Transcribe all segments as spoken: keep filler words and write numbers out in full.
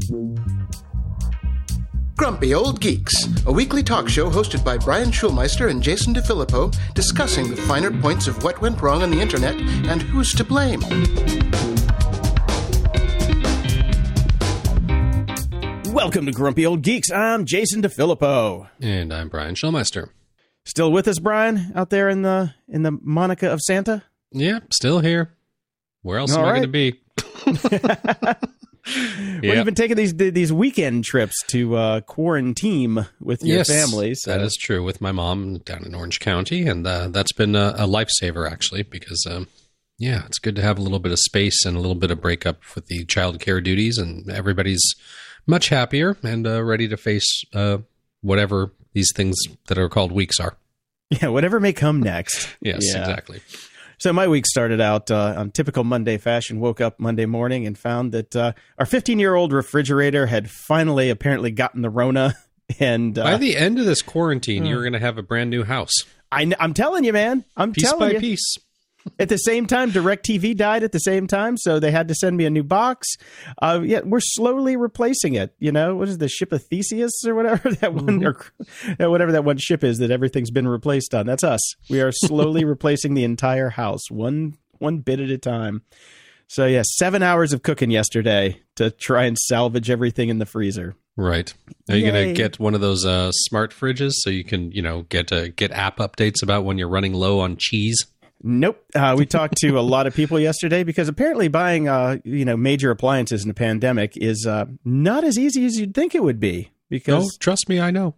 Grumpy Old Geeks, a weekly talk show hosted by Brian Schulmeister and Jason DeFilippo, discussing the finer points of what went wrong on the internet and who's to blame. Welcome to Grumpy Old Geeks. I'm Jason DeFilippo. And I'm Brian Schulmeister. Still with us, Brian, out there in the in the Monica of Santa? Yeah, still here. Where else All am right. I going to be? Well, Yep. you've been taking these these weekend trips to uh, quarantine with your Yes, family. So. that is true, with my mom down in Orange County, and uh, that's been a, a lifesaver, actually, because, um, yeah, it's good to have a little bit of space and a little bit of breakup with the child care duties, and everybody's much happier and uh, ready to face uh, whatever these things that are called weeks are. Yeah, whatever may come next. Yes, Yeah. exactly. So my week started out uh, on typical Monday fashion. Woke up Monday morning and found that uh, our fifteen-year-old refrigerator had finally apparently gotten the Rona. And uh, By the end of this quarantine, you're going to have a brand new house. I, I'm telling you, man. I'm Piece telling by you. piece. At the same time, DirecTV died at the same time, so they had to send me a new box. Uh, yeah, we're slowly replacing it. You know, what is the ship of Theseus or whatever that one, Mm-hmm. or whatever that one ship is that everything's been replaced on? That's us. We are slowly replacing the entire house, one one bit at a time. So yeah, seven hours of cooking yesterday to try and salvage everything in the freezer. Right. Are you going Yay. to get one of those uh, smart fridges so you can, you know, get uh, get app updates about when you're running low on cheese? Nope. Uh, we talked to a lot of people yesterday because apparently buying, uh, you know, major appliances in a pandemic is uh, not as easy as you'd think it would be. No, Because trust me, I know.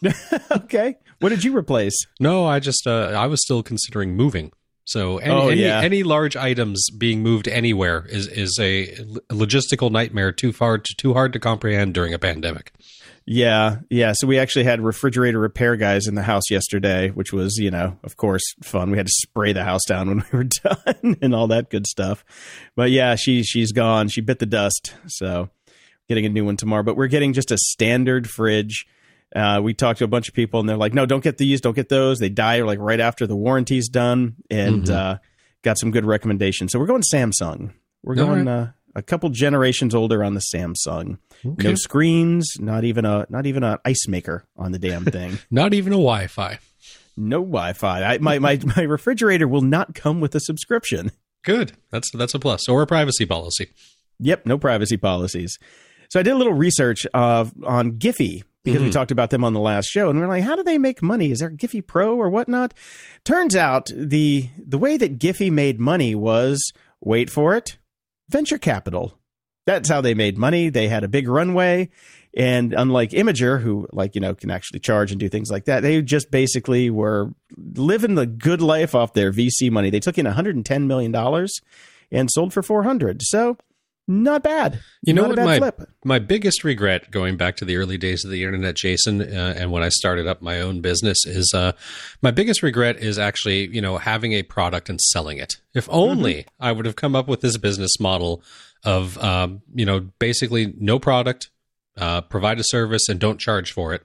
okay, what did you replace? No, I just uh, I was still considering moving. So any Oh, any, yeah. any large items being moved anywhere is is a logistical nightmare too far to, too hard to comprehend during a pandemic. Yeah, yeah. So we actually had refrigerator repair guys in the house yesterday, which was, you know, of course, fun. We had to spray the house down when we were done and all that good stuff. But yeah, she she's gone. She bit the dust. So getting a new one tomorrow. But we're getting just a standard fridge. Uh, we talked to a bunch of people, and they're like, "No, don't get these. Don't get those. They die like right after the warranty's done." And Mhm. uh, got some good recommendations. So we're going Samsung. We're All going right. uh, a couple generations older on the Samsung. Okay. No screens, not even a not even an ice maker on the damn thing. Not even a Wi-Fi. No Wi-Fi. I, my my my refrigerator will not come with a subscription. Good. That's that's a plus, or a privacy policy. Yep, no privacy policies. So I did a little research uh, on Giphy because we Mhm. talked about them on the last show, and we're like, how do they make money? Is there Giphy Pro or whatnot? Turns out the the way that Giphy made money was, wait for it, venture capital. That's how they made money. They had a big runway. And unlike Imager, who like, you know, can actually charge and do things like that, they just basically were living the good life off their V C money. They took in one hundred ten million dollars and sold for four hundred. So not bad. You know Not a what bad my flip. my biggest regret going back to the early days of the internet, Jason, uh, and when I started up my own business is uh, my biggest regret is actually, you know, having a product and selling it. If only Mm-hmm. I would have come up with this business model of, um, you know, basically no product, uh, provide a service, and don't charge for it.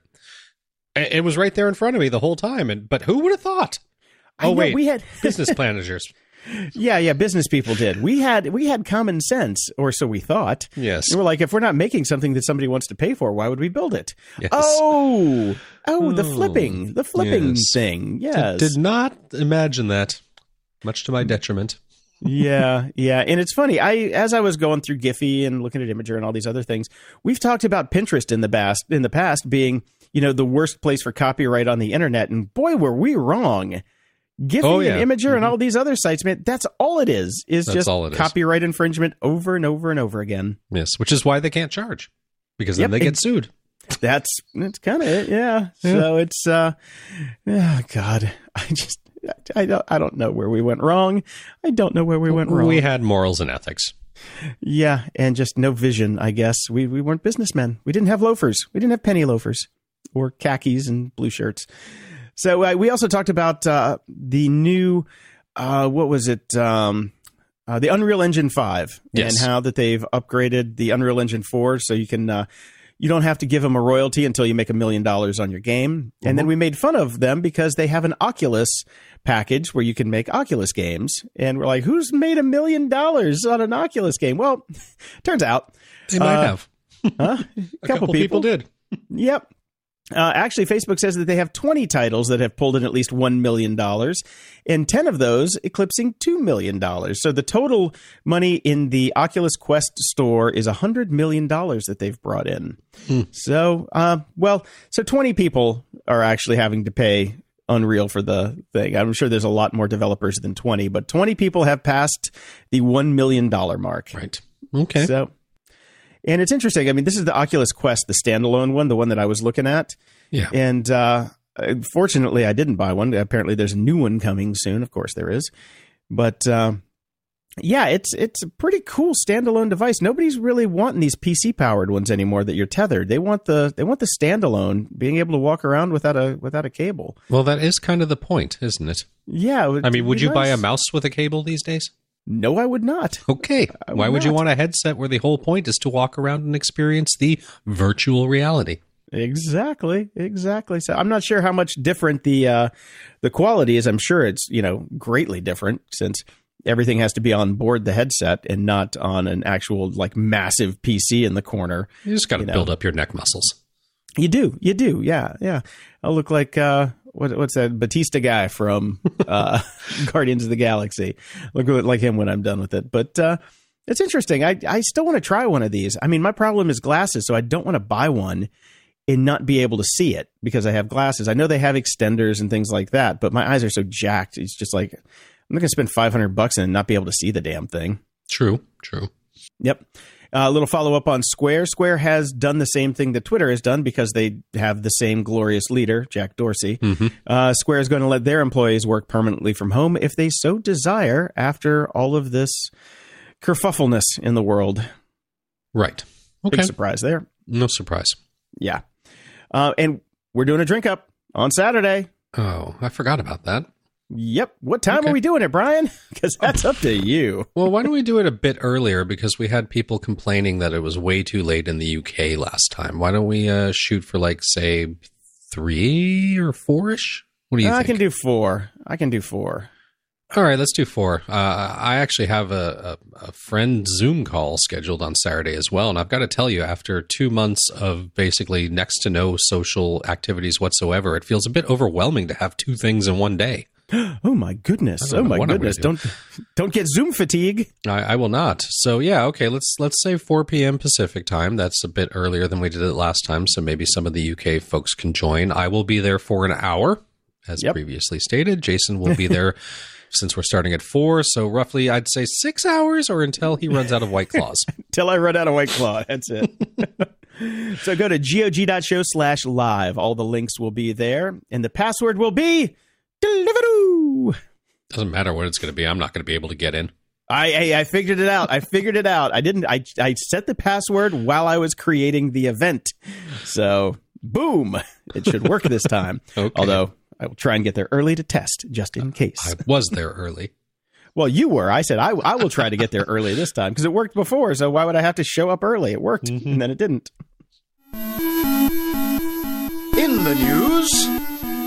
It it was right there in front of me the whole time, and but who would have thought? I Oh know, wait, we had business managers. yeah, yeah, business people did. We had we had common sense, or so we thought. Yes. And we're like, if we're not making something that somebody wants to pay for, why would we build it? Yes. Oh, oh, the Oh, flipping, the flipping yes. thing. Did, Yes. did not imagine that, much to my detriment. yeah, yeah. And it's funny. I as I was going through Giphy and looking at Imager and all these other things, we've talked about Pinterest in the past in the past being, you know, the worst place for copyright on the internet. And boy, were we wrong. Giphy Oh, yeah. and Imager Mhm. and all these other sites, man, that's all it is, is That's just all it is. copyright infringement over and over and over again. Yes, which is why they can't charge, because then Yep, they get ex- sued. That's that's kind of it, yeah. Yeah. So it's uh, oh God, I just I don't I don't know where we went wrong. I don't know where we went wrong. We had morals and ethics. Yeah, and just no vision. I guess we we weren't businessmen. We didn't have loafers. We didn't have penny loafers or khakis and blue shirts. So uh, we also talked about uh, the new uh, what was it? Um, uh, the Unreal Engine five, Yes. and how that they've upgraded the Unreal Engine four, so you can. Uh, You don't have to give them a royalty until you make a million dollars on your game. And then we made fun of them because they have an Oculus package where you can make Oculus games. And we're like, who's made a million dollars on an Oculus game? Well, turns out They might uh, have. Huh? A couple, couple people. people did. Yep. Uh, actually, Facebook says that they have twenty titles that have pulled in at least one million dollars, and ten of those eclipsing two million dollars. So the total money in the Oculus Quest store is one hundred million dollars that they've brought in. Hmm. So, uh, well, so twenty people are actually having to pay Unreal for the thing. I'm sure there's a lot more developers than twenty, but twenty people have passed the one million dollars mark. Right. Okay. So... And it's interesting. I mean, this is the Oculus Quest, the standalone one, the one that I was looking at. Yeah. And uh, fortunately, I didn't buy one. Apparently, there's a new one coming soon. Of course, there is. But uh, yeah, it's it's a pretty cool standalone device. Nobody's really wanting these P C powered ones anymore that you're tethered. They want the they want the standalone, being able to walk around without a without a cable. Well, that is kind of the point, isn't it? Yeah. I mean, would you nice. buy a mouse with a cable these days? No, I would not. Okay. Would Why would not. you want a headset where the whole point is to walk around and experience the virtual reality? Exactly. Exactly. So I'm not sure how much different the uh, the quality is. I'm sure it's, you know, greatly different since everything has to be on board the headset and not on an actual like massive P C in the corner. You just got to you know. build up your neck muscles. You do. You do. Yeah. Yeah. I'll look like uh, what, what's that Batista guy from uh, Guardians of the Galaxy. Look like him when I'm done with it. But uh, it's interesting. I, I still want to try one of these. I mean, my problem is glasses, so I don't want to buy one and not be able to see it because I have glasses. I know they have extenders and things like that, but my eyes are so jacked. It's just like, I'm not going to spend five hundred bucks and not be able to see the damn thing. True. True. Yep. A uh, little follow-up on Square. Square has done the same thing that Twitter has done because they have the same glorious leader, Jack Dorsey. Mm-hmm. Uh, Square is going to let their employees work permanently from home if they so desire after all of this kerfuffleness in the world. Right. Okay. Big surprise there. No surprise. Yeah. Uh, and we're doing a drink up on Saturday. Oh, I forgot about that. Yep. What time Okay. are we doing it, Brian? Because that's up to you. Well, why don't we do it a bit earlier? Because we had people complaining that it was way too late in the U K last time. Why don't we uh, shoot for like, say, three or four-ish? What do you I think? can do four. I can do four. All right, let's do four. Uh, I actually have a, a, a friend Zoom call scheduled on Saturday as well. And I've got to tell you, after two months of basically next to no social activities whatsoever, it feels a bit overwhelming to have two things in one day. Oh my goodness! I Oh don't know my what I'm goodness! gonna Don't don't get Zoom fatigue. I, I will not. So yeah, okay. Let's let's say four p.m. Pacific time. That's a bit earlier than we did it last time. So maybe some of the U K folks can join. I will be there for an hour, as Yep. previously stated. Jason will be there since we're starting at four. So roughly, I'd say six hours, or until he runs out of White Claws. Till I run out of White Claw. That's it. So go to gog.show slash live. All the links will be there, and the password will be Deliveroo. Doesn't matter what it's going to be. I'm not going to be able to get in. I, I I figured it out. I figured it out. I didn't. I I set the password while I was creating the event. So boom, it should work this time. Okay. Although I will try and get there early to test, just in case. I was there early. Well, you were. I said I, I will try to get there early this time because it worked before. So why would I have to show up early? It worked, Mm-hmm. and then it didn't. In the news.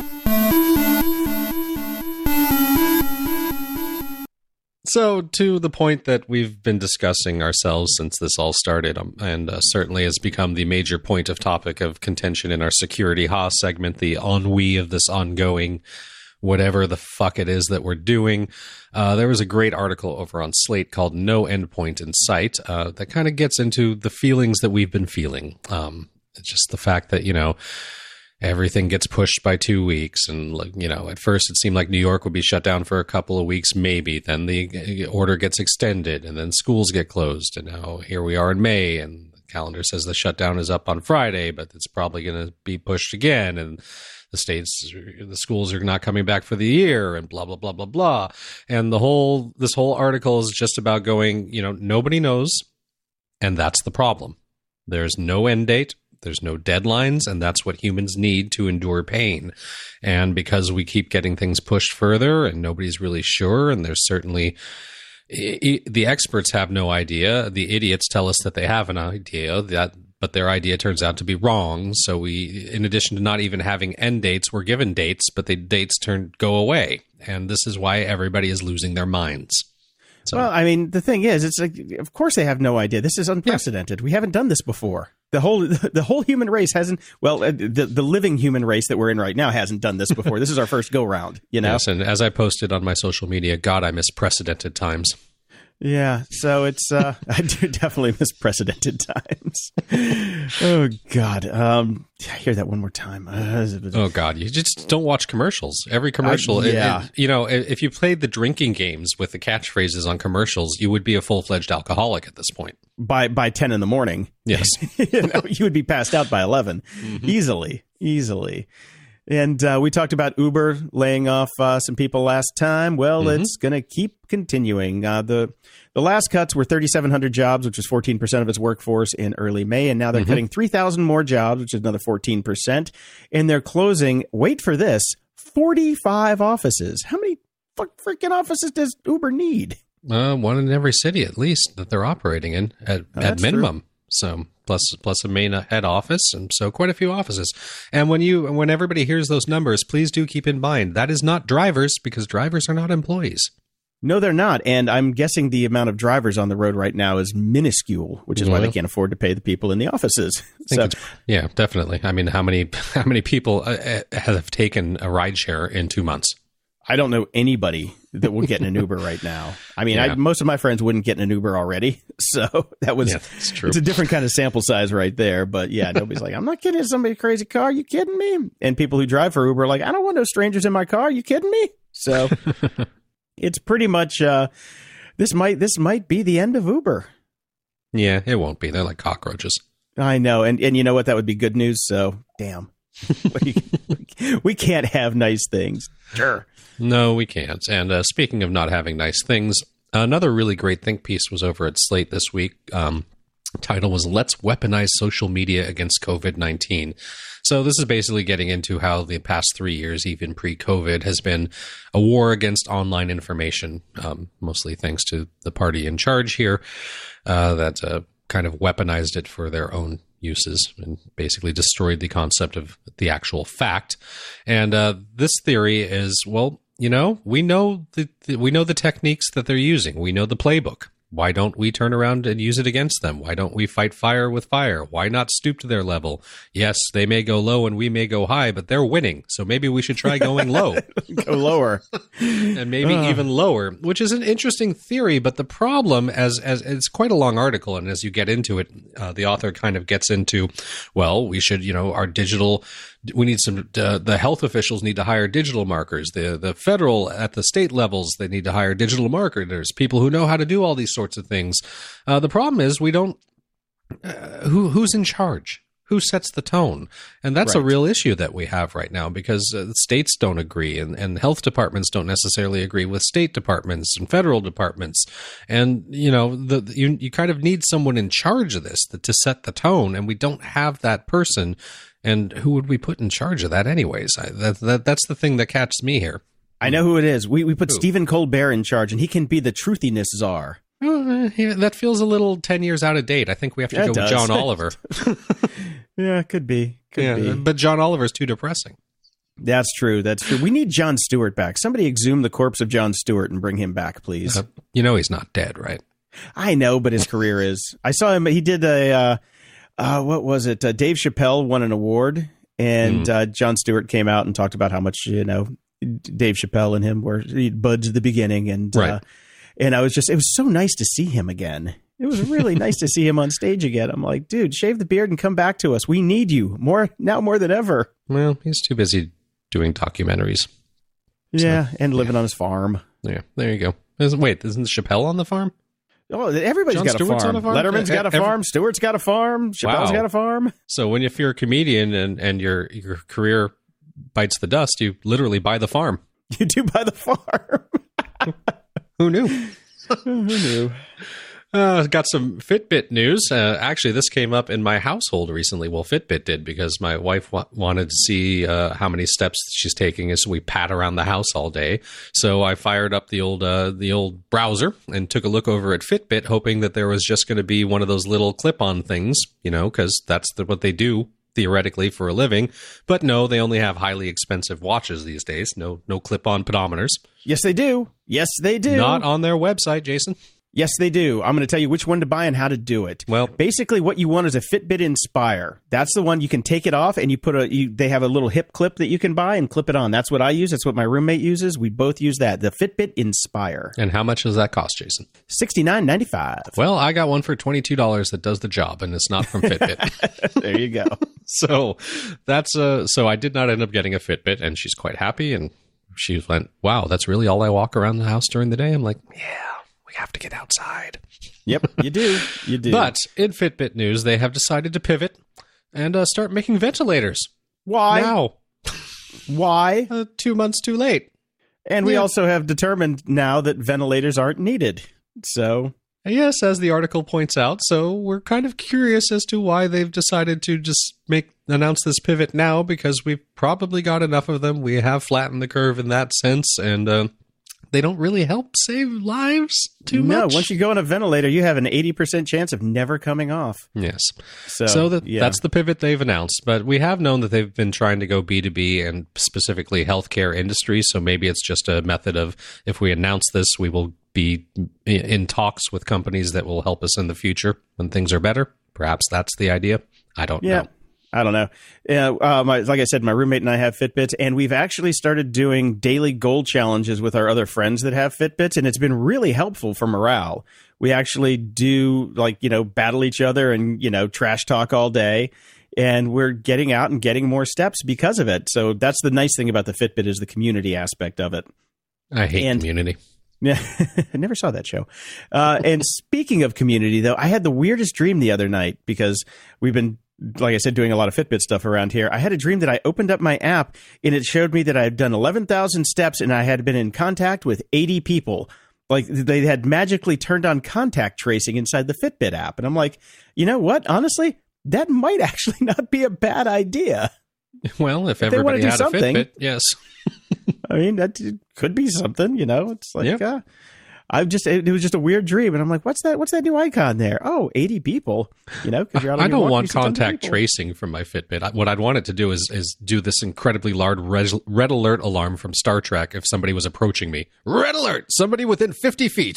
So, to the point that we've been discussing ourselves since this all started, um, and uh, certainly has become the major point of topic of contention in our Security Haas segment, the ennui of this ongoing whatever the fuck it is that we're doing. Uh, there was a great article over on Slate called No Endpoint in Sight uh, that kind of gets into the feelings that we've been feeling. Um, it's just the fact that, you know, everything gets pushed by two weeks. And, like, you know, at first it seemed like New York would be shut down for a couple of weeks, maybe. Then the order gets extended and then schools get closed. And now here we are in May and the calendar says the shutdown is up on Friday, but it's probably going to be pushed again. And the states, the schools are not coming back for the year and blah, blah, blah, blah, blah. And the whole, this whole article is just about going, you know, nobody knows. And that's the problem. There's no end date. There's no deadlines, and that's what humans need to endure pain. And because we keep getting things pushed further and nobody's really sure, and there's certainly the experts have no idea. The idiots tell us that they have an idea, that but their idea turns out to be wrong. So we, in addition to not even having end dates, we're given dates, but the dates turn go away. And this is why everybody is losing their minds. So, Well, I mean, the thing is, it's like, of course they have no idea. This is unprecedented. Yeah. We haven't done this before. The whole the whole human race hasn't, well, the the living human race that we're in right now hasn't done this before. This is our first go round, you know? Yes, and as I posted on my social media, God, I miss precedented times. Yeah, so it's, uh, I do definitely miss precedented times. Oh, God. Um, I hear that one more time. Uh, oh, God. You just don't watch commercials. Every commercial, I, yeah. it, it, you know, if you played the drinking games with the catchphrases on commercials, you would be a full-fledged alcoholic at this point. By by ten in the morning. Yes. you know, you would be passed out by eleven. Mm-hmm. Easily, easily. And uh, we talked about Uber laying off uh, some people last time. Well, mm-hmm. it's going to keep continuing. Uh, the the last cuts were thirty-seven hundred jobs, which is fourteen percent of its workforce in early May. And now they're mm-hmm. cutting three thousand more jobs, which is another fourteen percent. And they're closing, wait for this, forty-five offices. How many fuck freaking offices does Uber need? Uh, one in every city, at least, that they're operating in at, oh, at minimum. True. So plus plus a main head office, and so quite a few offices. And when you when everybody hears those numbers, please do keep in mind that is not drivers, because drivers are not employees. No, they're not. And I'm guessing the amount of drivers on the road right now is minuscule, which is well, why they can't afford to pay the people in the offices. So, yeah, definitely. I mean, how many how many people uh, have taken a rideshare in two months? I don't know anybody that will get in an Uber right now. I mean, yeah. I, most of my friends wouldn't get in an Uber already. So that was, yeah, that's true. It's a different kind of sample size right there. But yeah, nobody's like, I'm not getting in somebody's crazy car. Are you kidding me? And people who drive for Uber are like, I don't want no strangers in my car. Are you kidding me? So it's pretty much, uh, this might, this might be the end of Uber. Yeah, it won't be. They're like cockroaches. I know. And, and you know what? That would be good news. So damn, we, we can't have nice things. Sure. No, we can't. And uh, speaking of not having nice things, another really great think piece was over at Slate this week. Um, title was Let's Weaponize Social Media Against COVID nineteen. So this is basically getting into how the past three years, even pre-COVID, has been a war against online information, um, mostly thanks to the party in charge here uh, that uh, kind of weaponized it for their own uses and basically destroyed the concept of the actual fact. And uh, this theory is, well, you know, we know the, the we know the techniques that they're using. We know the playbook. Why don't we turn around and use it against them? Why don't we fight fire with fire? Why not stoop to their level? Yes, they may go low and we may go high, but they're winning. So maybe we should try going low. Go lower. And maybe uh. even lower, which is an interesting theory. But the problem, as as it's quite a long article, and as you get into it, uh, the author kind of gets into, well, we should, you know, our digital, we need some, uh, the health officials need to hire digital markers. The, the federal, at the state levels, they need to hire digital marketers, people who know how to do all these sorts of things. Uh, the problem is we don't, uh, who who's in charge? Who sets the tone? And that's right. a real issue that we have right now, because uh, states don't agree, and, and health departments don't necessarily agree with state departments and federal departments. And, you know, the, you, you kind of need someone in charge of this to set the tone, and we don't have that person. And who would we put in charge of that anyways? I, that, that That's the thing that catches me here. I know who it is. We we put who? Stephen Colbert in charge, and he can be the truthiness czar. Uh, yeah, that feels a little ten years out of date. I think we have to yeah, go with John Oliver. Yeah, could be. Could yeah, be. But John Oliver's too depressing. That's true. That's true. We need Jon Stewart back. Somebody exhume the corpse of Jon Stewart and bring him back, please. Uh, you know he's not dead, right? I know, but his career is. I saw him. He did a, uh, uh, what was it? Uh, Dave Chappelle won an award, and mm. uh, Jon Stewart came out and talked about how much, you know, Dave Chappelle and him were buds at the beginning. And, right. uh, and I was just, it was so nice to see him again. It was really nice to see him on stage again. I'm like, dude, shave the beard and come back to us. We need you more now more than ever. Well, he's too busy doing documentaries. Yeah, so, and living yeah. on his farm. Yeah, there you go. Isn't, wait, isn't Chappelle on the farm? Oh, everybody's Jon got Stewart's a farm. on a farm. Letterman's got a Every, farm. Stewart's got a farm. Chappelle's wow. got a farm. So when if you're a comedian and, and your your career bites the dust, you literally buy the farm. You do buy the farm. Who knew? Who knew? Uh, got some Fitbit news. Uh, actually, this came up in my household recently. Well, Fitbit did, because my wife wa- wanted to see uh, how many steps she's taking as we pat around the house all day. So I fired up the old uh, the old browser and took a look over at Fitbit, hoping that there was just going to be one of those little clip-on things, you know, because that's the, what they do theoretically for a living. But no, they only have highly expensive watches these days. No, no clip-on pedometers. Yes, they do. Yes, they do. Not on their website, Jason. Yes, they do. I'm going to tell you which one to buy and how to do it. Well, basically, what you want is a Fitbit Inspire. That's the one you can take it off, and you put a. You, they have a little hip clip that you can buy and clip it on. That's what I use. That's what my roommate uses. We both use that. The Fitbit Inspire. And how much does that cost, Jason? sixty-nine ninety-five. Well, I got one for twenty-two dollars that does the job, and it's not from Fitbit. There you go. So that's uh. So I did not end up getting a Fitbit, and she's quite happy. And she went, "Wow, that's really all I walk around the house during the day." I'm like, "Yeah, we have to get outside." Yep, you do. You do. But in Fitbit news, they have decided to pivot and uh, start making ventilators. Why? Now. Why? Uh, two months too late. And we Yeah. also have determined now that ventilators aren't needed. So, Yes, as the article points out. So we're kind of curious as to why they've decided to just make announce this pivot now, because we've probably got enough of them. We have flattened the curve in that sense, and uh, they don't really help save lives too no, much. once you go on a ventilator, you have an eighty percent chance of never coming off. Yes. So, So that, yeah. that's the pivot they've announced. But we have known that they've been trying to go B two B and specifically healthcare industry. So maybe it's just a method of, if we announce this, we will be in talks with companies that will help us in the future when things are better. Perhaps that's the idea. I don't Yeah. know. I don't know. Yeah, uh, my, like I said, my roommate and I have Fitbits, and we've actually started doing daily goal challenges with our other friends that have Fitbits, and it's been really helpful for morale. We actually do, like, you know, battle each other and, you know, trash talk all day, and we're getting out and getting more steps because of it. So that's the nice thing about the Fitbit, is the community aspect of it. I hate And- community. Yeah, I never saw that show. Uh, and speaking of community, though, I had the weirdest dream the other night, because we've been, like I said, doing a lot of Fitbit stuff around here. I had a dream that I opened up my app, and it showed me that I had done eleven thousand steps, and I had been in contact with eighty people. Like, they had magically turned on contact tracing inside the Fitbit app. And I'm like, you know what? Honestly, that might actually not be a bad idea. Well, if they wanna everybody do had something- a Fitbit, yes. I mean, that could be something, you know. It's like, Yep. uh, I just it, it was just a weird dream, and I'm like, what's that? What's that new icon there? Oh, eighty people, you know. Because you're out on I your don't walk, want you see tons of contact people. tracing from my Fitbit. I, what I'd want it to do is is do this incredibly large red, red alert alarm from Star Trek if somebody was approaching me. Red alert! Somebody within fifty feet.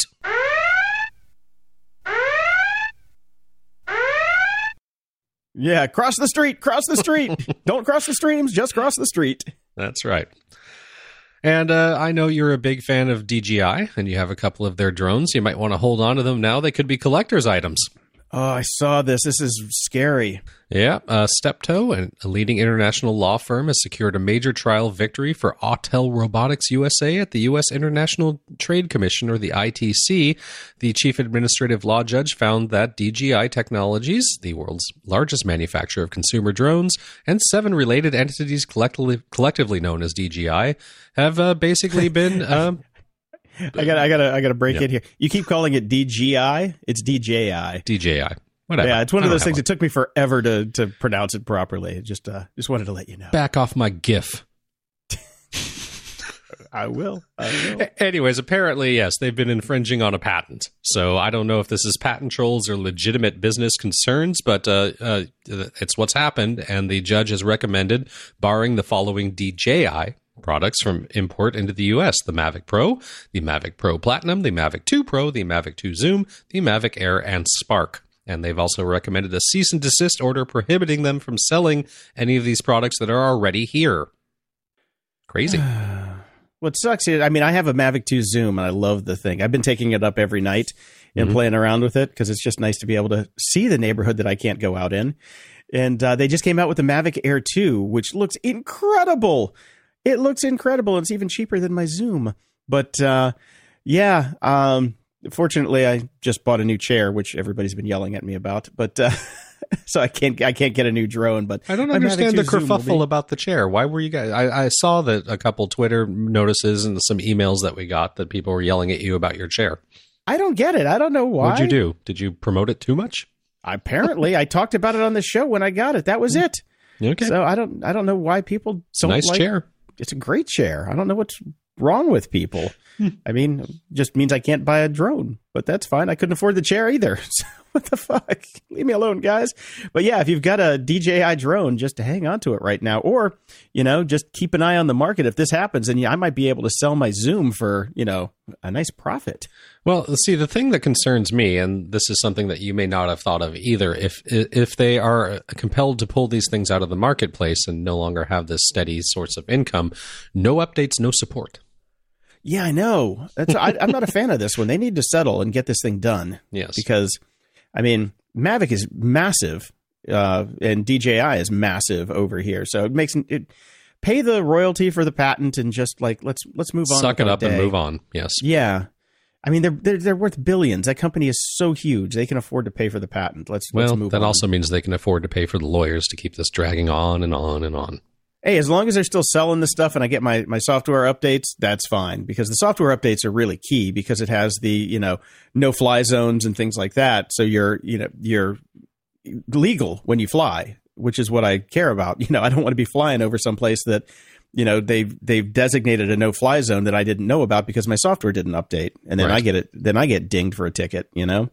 Yeah, cross the street, cross the street. Don't cross the streams, just cross the street. That's right. And uh, I know you're a big fan of D J I, and you have a couple of their drones. You might want to hold on to them now. They could be collector's items. Oh, I saw this. This is scary. Yeah, uh, Steptoe, a leading international law firm, has secured a major trial victory for Autel Robotics U S A at the U S International Trade Commission, or the I T C. The chief administrative law judge found that D J I Technologies, the world's largest manufacturer of consumer drones, and seven related entities collectively, collectively known as D J I, have uh, basically been... Um, I got, I got to, I got to break Yeah. in here. You keep calling it D G I. It's D J I. D J I. Whatever. Yeah, it's one I of don't those have things. one. It took me forever to to pronounce it properly. Just, uh, just wanted to let you know. Back off my GIF. I will. I will. A- Anyways, apparently, yes, they've been infringing on a patent. So I don't know if this is patent trolls or legitimate business concerns, but uh, uh, it's what's happened. And the judge has recommended barring the following D J I products from import into the U S: the Mavic Pro, the Mavic Pro Platinum, the Mavic two Pro, the Mavic two Zoom, the Mavic Air, and Spark. And they've also recommended a cease and desist order prohibiting them from selling any of these products that are already here. Crazy. What sucks is, I mean, I have a Mavic two Zoom, and I love the thing. I've been taking it up every night and Mhm. playing around with it, because it's just nice to be able to see the neighborhood that I can't go out in. And uh, they just came out with the Mavic Air two, which looks incredible. It looks incredible, and it's even cheaper than my Zoom. But uh, yeah, um, fortunately, I just bought a new chair, which everybody's been yelling at me about. But uh, so I can't, I can't get a new drone. But I don't my Mavic understand the two Zoom will kerfuffle be- about the chair. Why were you guys? I, I saw that a couple Twitter notices and some emails that we got that people were yelling at you about your chair. I don't get it. I don't know why. What'd you do? Did you promote it too much? Apparently, I talked about it on the show when I got it. That was it. Okay, So I don't, I don't know why people it's a don't nice like. chair. It's a great chair. I don't know what's wrong with people. I mean, it just means I can't buy a drone. but that's fine. I couldn't afford the chair either. So what the fuck? Leave me alone, guys. But yeah, if you've got a D J I drone, just to hang on to it right now, or, you know, just keep an eye on the market. If this happens, and yeah, I might be able to sell my Zoom for, you know, a nice profit. Well, see, the thing that concerns me, and this is something that you may not have thought of either, if if they are compelled to pull these things out of the marketplace and no longer have this steady source of income, no updates, no support. Yeah, I know. That's, I, I'm not a fan of this one. They need to settle and get this thing done. Yes. Because, I mean, Mavic is massive, uh, and D J I is massive over here. So it makes it pay the royalty for the patent and just like let's let's move on. Suck it up and move on. Yes. Yeah. I mean, they're, they're they're worth billions. That company is so huge; they can afford to pay for the patent. Let's well, let's move that on. also means they can afford to pay for the lawyers to keep this dragging on and on and on. Hey, as long as they're still selling this stuff and I get my, my software updates, that's fine, because the software updates are really key because it has the, you know, no fly zones and things like that. So you're, you know, you're legal when you fly, which is what I care about. You know, I don't want to be flying over someplace that, you know, they've, they've designated a no fly zone that I didn't know about because my software didn't update. And then right. I get it, then I get dinged for a ticket, you know,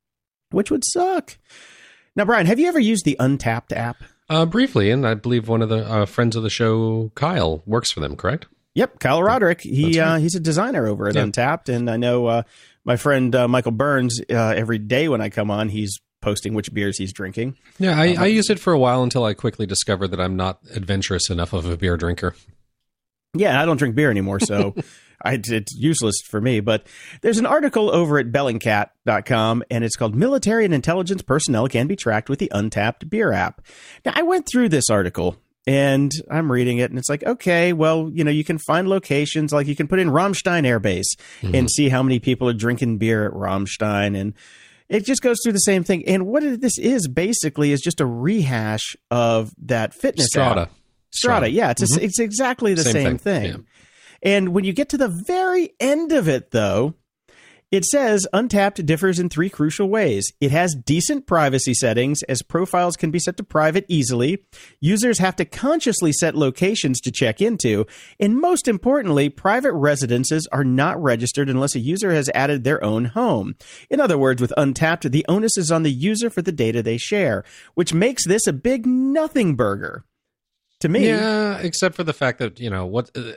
which would suck. Now, Brian, have you ever used the Untapped app? Uh, briefly, and I believe one of the uh, friends of the show, Kyle, works for them, correct? Yep, Kyle Roderick. He right. uh, he's a designer over at yeah. Untapped, and I know uh, my friend uh, Michael Burns. Uh, every day when I come on, he's posting which beers he's drinking. Yeah, I, um, I used it for a while until I quickly discovered that I'm not adventurous enough of a beer drinker. Yeah, I don't drink beer anymore, so I, it's useless for me. But there's an article over at Bellingcat dot com, and it's called Military and Intelligence Personnel Can Be Tracked with the Untapped Beer App. Now, I went through this article, and I'm reading it, and it's like, okay, well, you know, you can find locations, like you can put in Ramstein Air Base mm-hmm. and see how many people are drinking beer at Ramstein, and it just goes through the same thing. And what this is basically is just a rehash of that fitness Strata. app. Strata, yeah, it's mm-hmm. a, it's exactly the same, same thing. thing. Yeah. And when you get to the very end of it, though, it says Untapped differs in three crucial ways. It has decent privacy settings, as profiles can be set to private easily. Users have to consciously set locations to check into. And most importantly, private residences are not registered unless a user has added their own home. In other words, with Untapped, the onus is on the user for the data they share, which makes this a big nothing burger. To me. Yeah, except for the fact that, you know, what... Uh,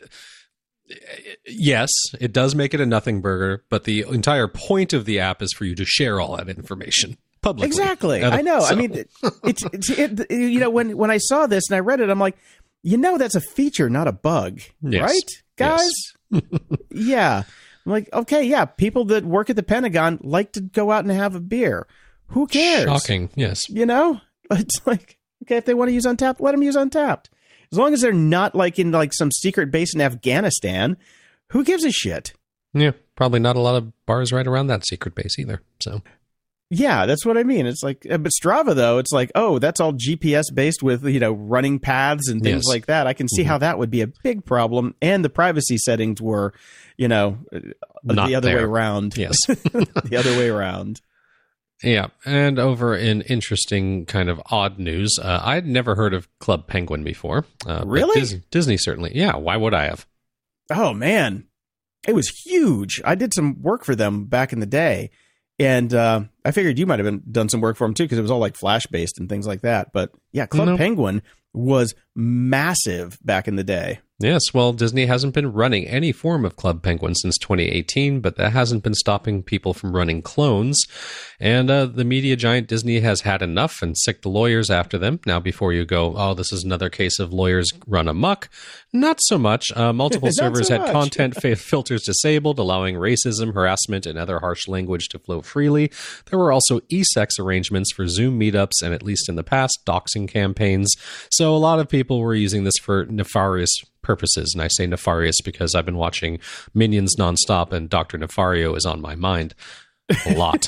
yes, it does make it a nothing burger, but the entire point of the app is for you to share all that information publicly. Exactly. I know. So. I mean, it's, it's it, you know, when, when I saw this and I read it, I'm like, you know, that's a feature, not a bug. Yes. Right, guys? Yes. Yeah. I'm like, okay, yeah, people that work at the Pentagon like to go out and have a beer. Who cares? Shocking, yes. You know? It's like, okay, if they want to use Untapped, let them use Untapped. As long as they're not like in like some secret base in Afghanistan, who gives a shit? Yeah, probably not a lot of bars right around that secret base either. So, yeah, that's what I mean. It's like, but Strava though, it's like, oh, that's all G P S based with, you know, running paths and things yes. like that. I can see mm-hmm. how that would be a big problem. And the privacy settings were, you know, not the other there. way around. Yes, the other way around. Yeah, and over in interesting kind of odd news, uh, I'd never heard of Club Penguin before. Uh, really? Dis- Disney certainly. Yeah, why would I have? Oh, man. It was huge. I did some work for them back in the day, and uh, I figured you might have been done some work for them, too, because it was all like Flash-based and things like that. But, yeah, Club no. Penguin was massive back in the day. Yes, well, Disney hasn't been running any form of Club Penguin since twenty eighteen, but that hasn't been stopping people from running clones. And uh, the media giant Disney has had enough and sicked the lawyers after them. Now, before you go, oh, this is another case of lawyers run amok, not so much. Uh, multiple servers so had much. content fa- filters disabled, allowing racism, harassment, and other harsh language to flow freely. There were also e-sex arrangements for Zoom meetups and, at least in the past, doxing campaigns. So a lot of people were using this for nefarious purposes, and I say nefarious because I've been watching Minions nonstop, and Doctor Nefario is on my mind a lot.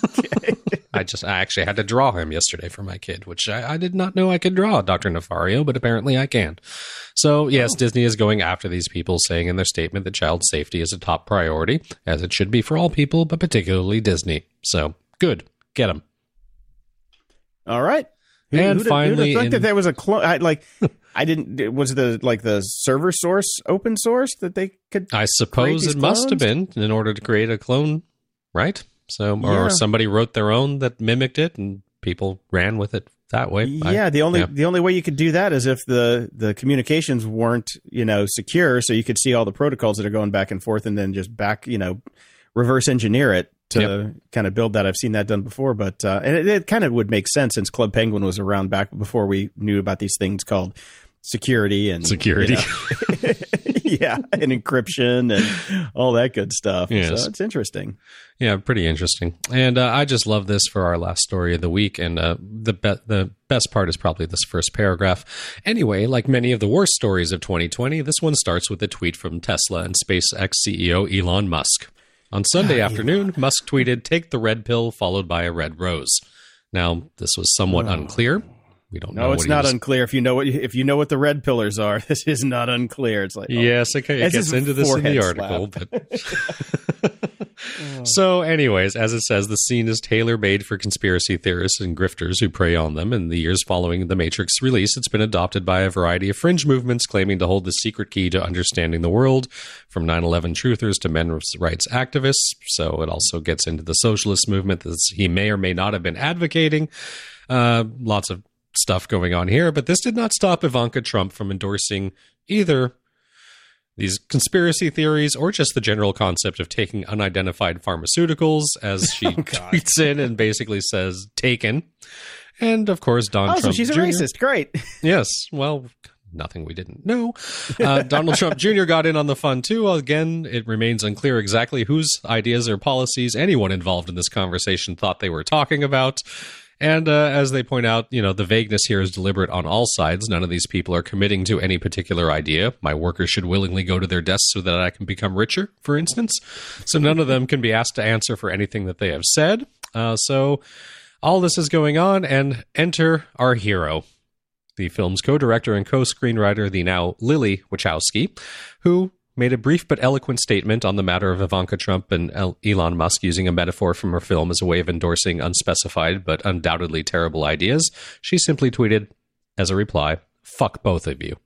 I just I actually had to draw him yesterday for my kid, which I, I did not know I could draw Doctor Nefario, but apparently I can. So yes, oh. Disney is going after these people, saying in their statement that child safety is a top priority, as it should be for all people, but particularly Disney. So good, get them. All right. Who, and who'd, finally, who'd have in, that there was a clone. I, like, I didn't. Was the like the server source open source that they could? I suppose it clones? must have been in order to create a clone, right? So, or Yeah. somebody wrote their own that mimicked it, and people ran with it that way. Yeah, I, the only yeah. the only way you could do that is if the, the communications weren't, you know, secure, so you could see all the protocols that are going back and forth, and then just back, you know, reverse engineer it to Yep. kind of build that. I've seen that done before, but uh, and it, it kind of would make sense since Club Penguin was around back before we knew about these things called security and Security. you know, yeah, and encryption and all that good stuff. Yes. So it's interesting. Yeah, pretty interesting. And uh, I just love this for our last story of the week. And uh, the be- the best part is probably this first paragraph. Anyway, like many of the worst stories of twenty twenty, this one starts with a tweet from Tesla and SpaceX C E O Elon Musk. On Sunday Ah, afternoon, Elon. Musk tweeted, "Take the red pill," followed by a red rose. Now, this was somewhat Oh. unclear. We don't know. No, what it's he not was- unclear. If you know what if you know what the red pillars are, this is not unclear. It's like oh. Yes, it, it It's gets his into this in the forehead article. slap. But so, anyways, as it says, the scene is tailor-made for conspiracy theorists and grifters who prey on them. In the years following the Matrix release, it's been adopted by a variety of fringe movements claiming to hold the secret key to understanding the world, from nine eleven truthers to men's rights activists. So it also gets into the socialist movement that he may or may not have been advocating. Uh, lots of stuff going on here, but this did not stop Ivanka Trump from endorsing either these conspiracy theories or just the general concept of taking unidentified pharmaceuticals, as she Oh, God. tweets in and basically says, taken. And of course, Don Oh, so Trump she's a Junior racist. Great. Yes. Well, nothing we didn't know. Uh, Donald Trump Junior got in on the fun, too. Again, it remains unclear exactly whose ideas or policies anyone involved in this conversation thought they were talking about. And uh, as they point out, you know, the vagueness here is deliberate on all sides. None of these people are committing to any particular idea. My workers should willingly go to their desks so that I can become richer, for instance. So none of them can be asked to answer for anything that they have said. Uh, so all this is going on, and enter our hero, the film's co-director and co-screenwriter, the now Lily Wachowski, who made a brief but eloquent statement on the matter of Ivanka Trump and El- Elon Musk using a metaphor from her film as a way of endorsing unspecified but undoubtedly terrible ideas. She simply tweeted, as a reply, "Fuck both of you."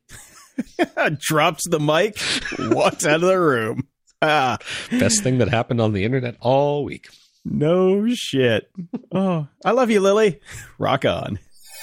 Drops the mic, walks out of the room. Ah, Best thing that happened on the internet all week. no shit. Oh, I love you, Lily. Rock on.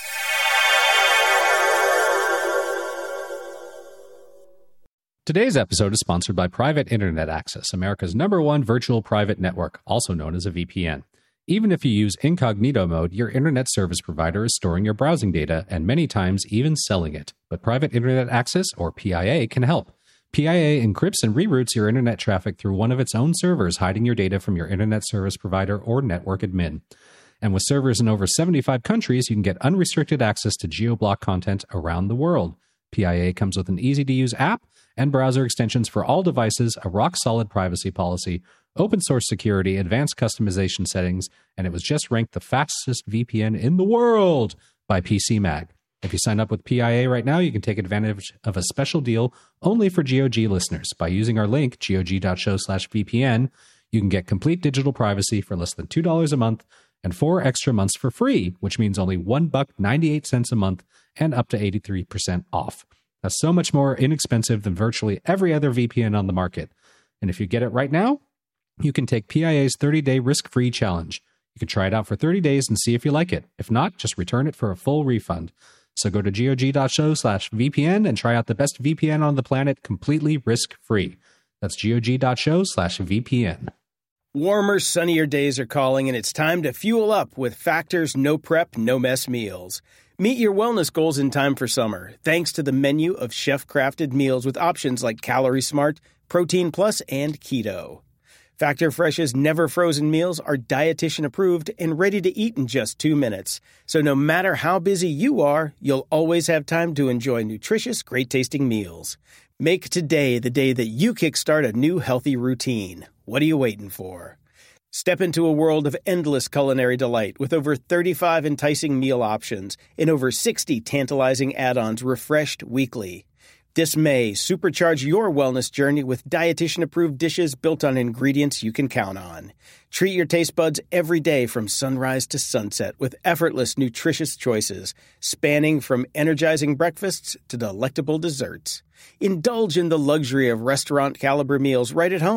Today's episode is sponsored by Private Internet Access, America's number one virtual private network, also known as a V P N. Even if you use incognito mode, your internet service provider is storing your browsing data and many times even selling it. But Private Internet Access, or P I A, can help. P I A encrypts and reroutes your internet traffic through one of its own servers, hiding your data from your internet service provider or network admin. And with servers in over seventy-five countries, you can get unrestricted access to geo-block content around the world. P I A comes with an easy-to-use app and browser extensions for all devices, a rock-solid privacy policy, open-source security, advanced customization settings, and it was just ranked the fastest V P N in the world by P C Mag. If you sign up with P I A right now, you can take advantage of a special deal only for G O G listeners. By using our link, gog.show slash VPN, you can get complete digital privacy for less than two dollars a month and four extra months for free, which means only one buck ninety-eight cents a month and up to eighty-three percent off. That's so much more inexpensive than virtually every other V P N on the market. And if you get it right now, you can take P I A's thirty-day risk-free challenge. You can try it out for thirty days and see if you like it. If not, just return it for a full refund. So go to gog.show slash VPN and try out the best V P N on the planet completely risk-free. That's gog.show slash VPN. Warmer, sunnier days are calling, and it's time to fuel up with Factor's no prep, no mess meals. Meet your wellness goals in time for summer, thanks to the menu of chef-crafted meals with options like Calorie Smart, Protein Plus, and Keto. Factor Fresh's never-frozen meals are dietitian-approved and ready to eat in just two minutes. So no matter how busy you are, you'll always have time to enjoy nutritious, great-tasting meals. Make today the day that you kickstart a new healthy routine. What are you waiting for? Step into a world of endless culinary delight with over thirty-five enticing meal options and over sixty tantalizing add-ons refreshed weekly. This May, supercharge your wellness journey with dietitian-approved dishes built on ingredients you can count on. Treat your taste buds every day from sunrise to sunset with effortless, nutritious choices, spanning from energizing breakfasts to delectable desserts. Indulge in the luxury of restaurant-caliber meals right at home.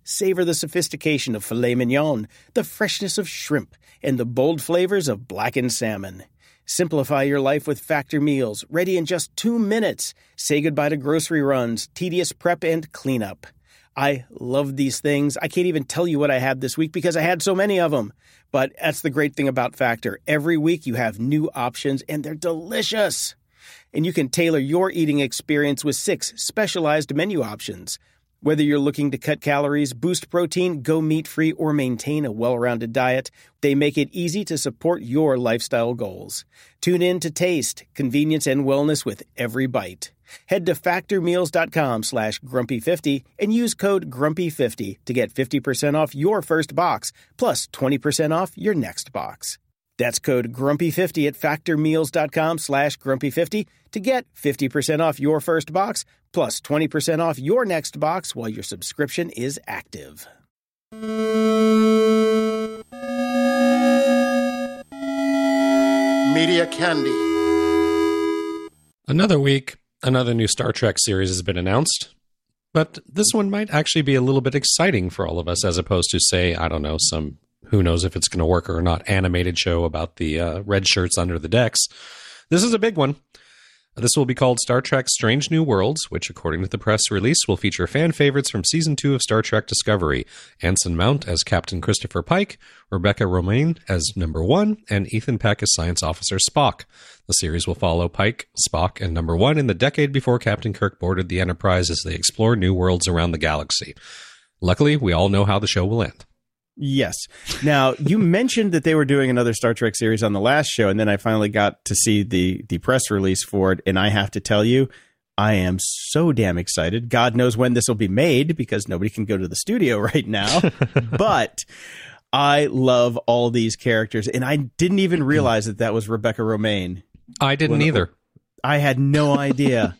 Savor the sophistication of filet mignon, the freshness of shrimp, and the bold flavors of blackened salmon. Simplify your life with Factor meals, ready in just two minutes. Say goodbye to grocery runs, tedious prep, and cleanup. I love these things. I can't even tell you what I had this week because I had so many of them. But that's the great thing about Factor. Every week you have new options, and they're delicious. And you can tailor your eating experience with six specialized menu options. Whether you're looking to cut calories, boost protein, go meat-free, or maintain a well-rounded diet, they make it easy to support your lifestyle goals. Tune in to taste, convenience, and wellness with every bite. Head to factormeals.com slash grumpy50 and use code grumpy fifty to get fifty percent off your first box, plus twenty percent off your next box. That's code grumpy fifty at factormeals.com slash grumpy50 to get fifty percent off your first box, plus twenty percent off your next box while your subscription is active. Media Candy. Another week, another new Star Trek series has been announced. But this one might actually be a little bit exciting for all of us, as opposed to, say, I don't know, some who knows if it's going to work or not animated show about the uh, red shirts under the decks. This is a big one. This will be called Star Trek Strange New Worlds, which, according to the press release, will feature fan favorites from Season two of Star Trek Discovery, Anson Mount as Captain Christopher Pike, Rebecca Romijn as Number One, and Ethan Peck as Science Officer Spock. The series will follow Pike, Spock, and Number One in the decade before Captain Kirk boarded the Enterprise as they explore new worlds around the galaxy. Luckily, we all know how the show will end. Yes. Now, you mentioned that they were doing another Star Trek series on the last show, and then I finally got to see the, the press release for it, and I have to tell you, I am so damn excited. God knows when this will be made, because nobody can go to the studio right now, but I love all these characters, and I didn't even realize that that was Rebecca Romijn. I didn't when, either. I had no idea.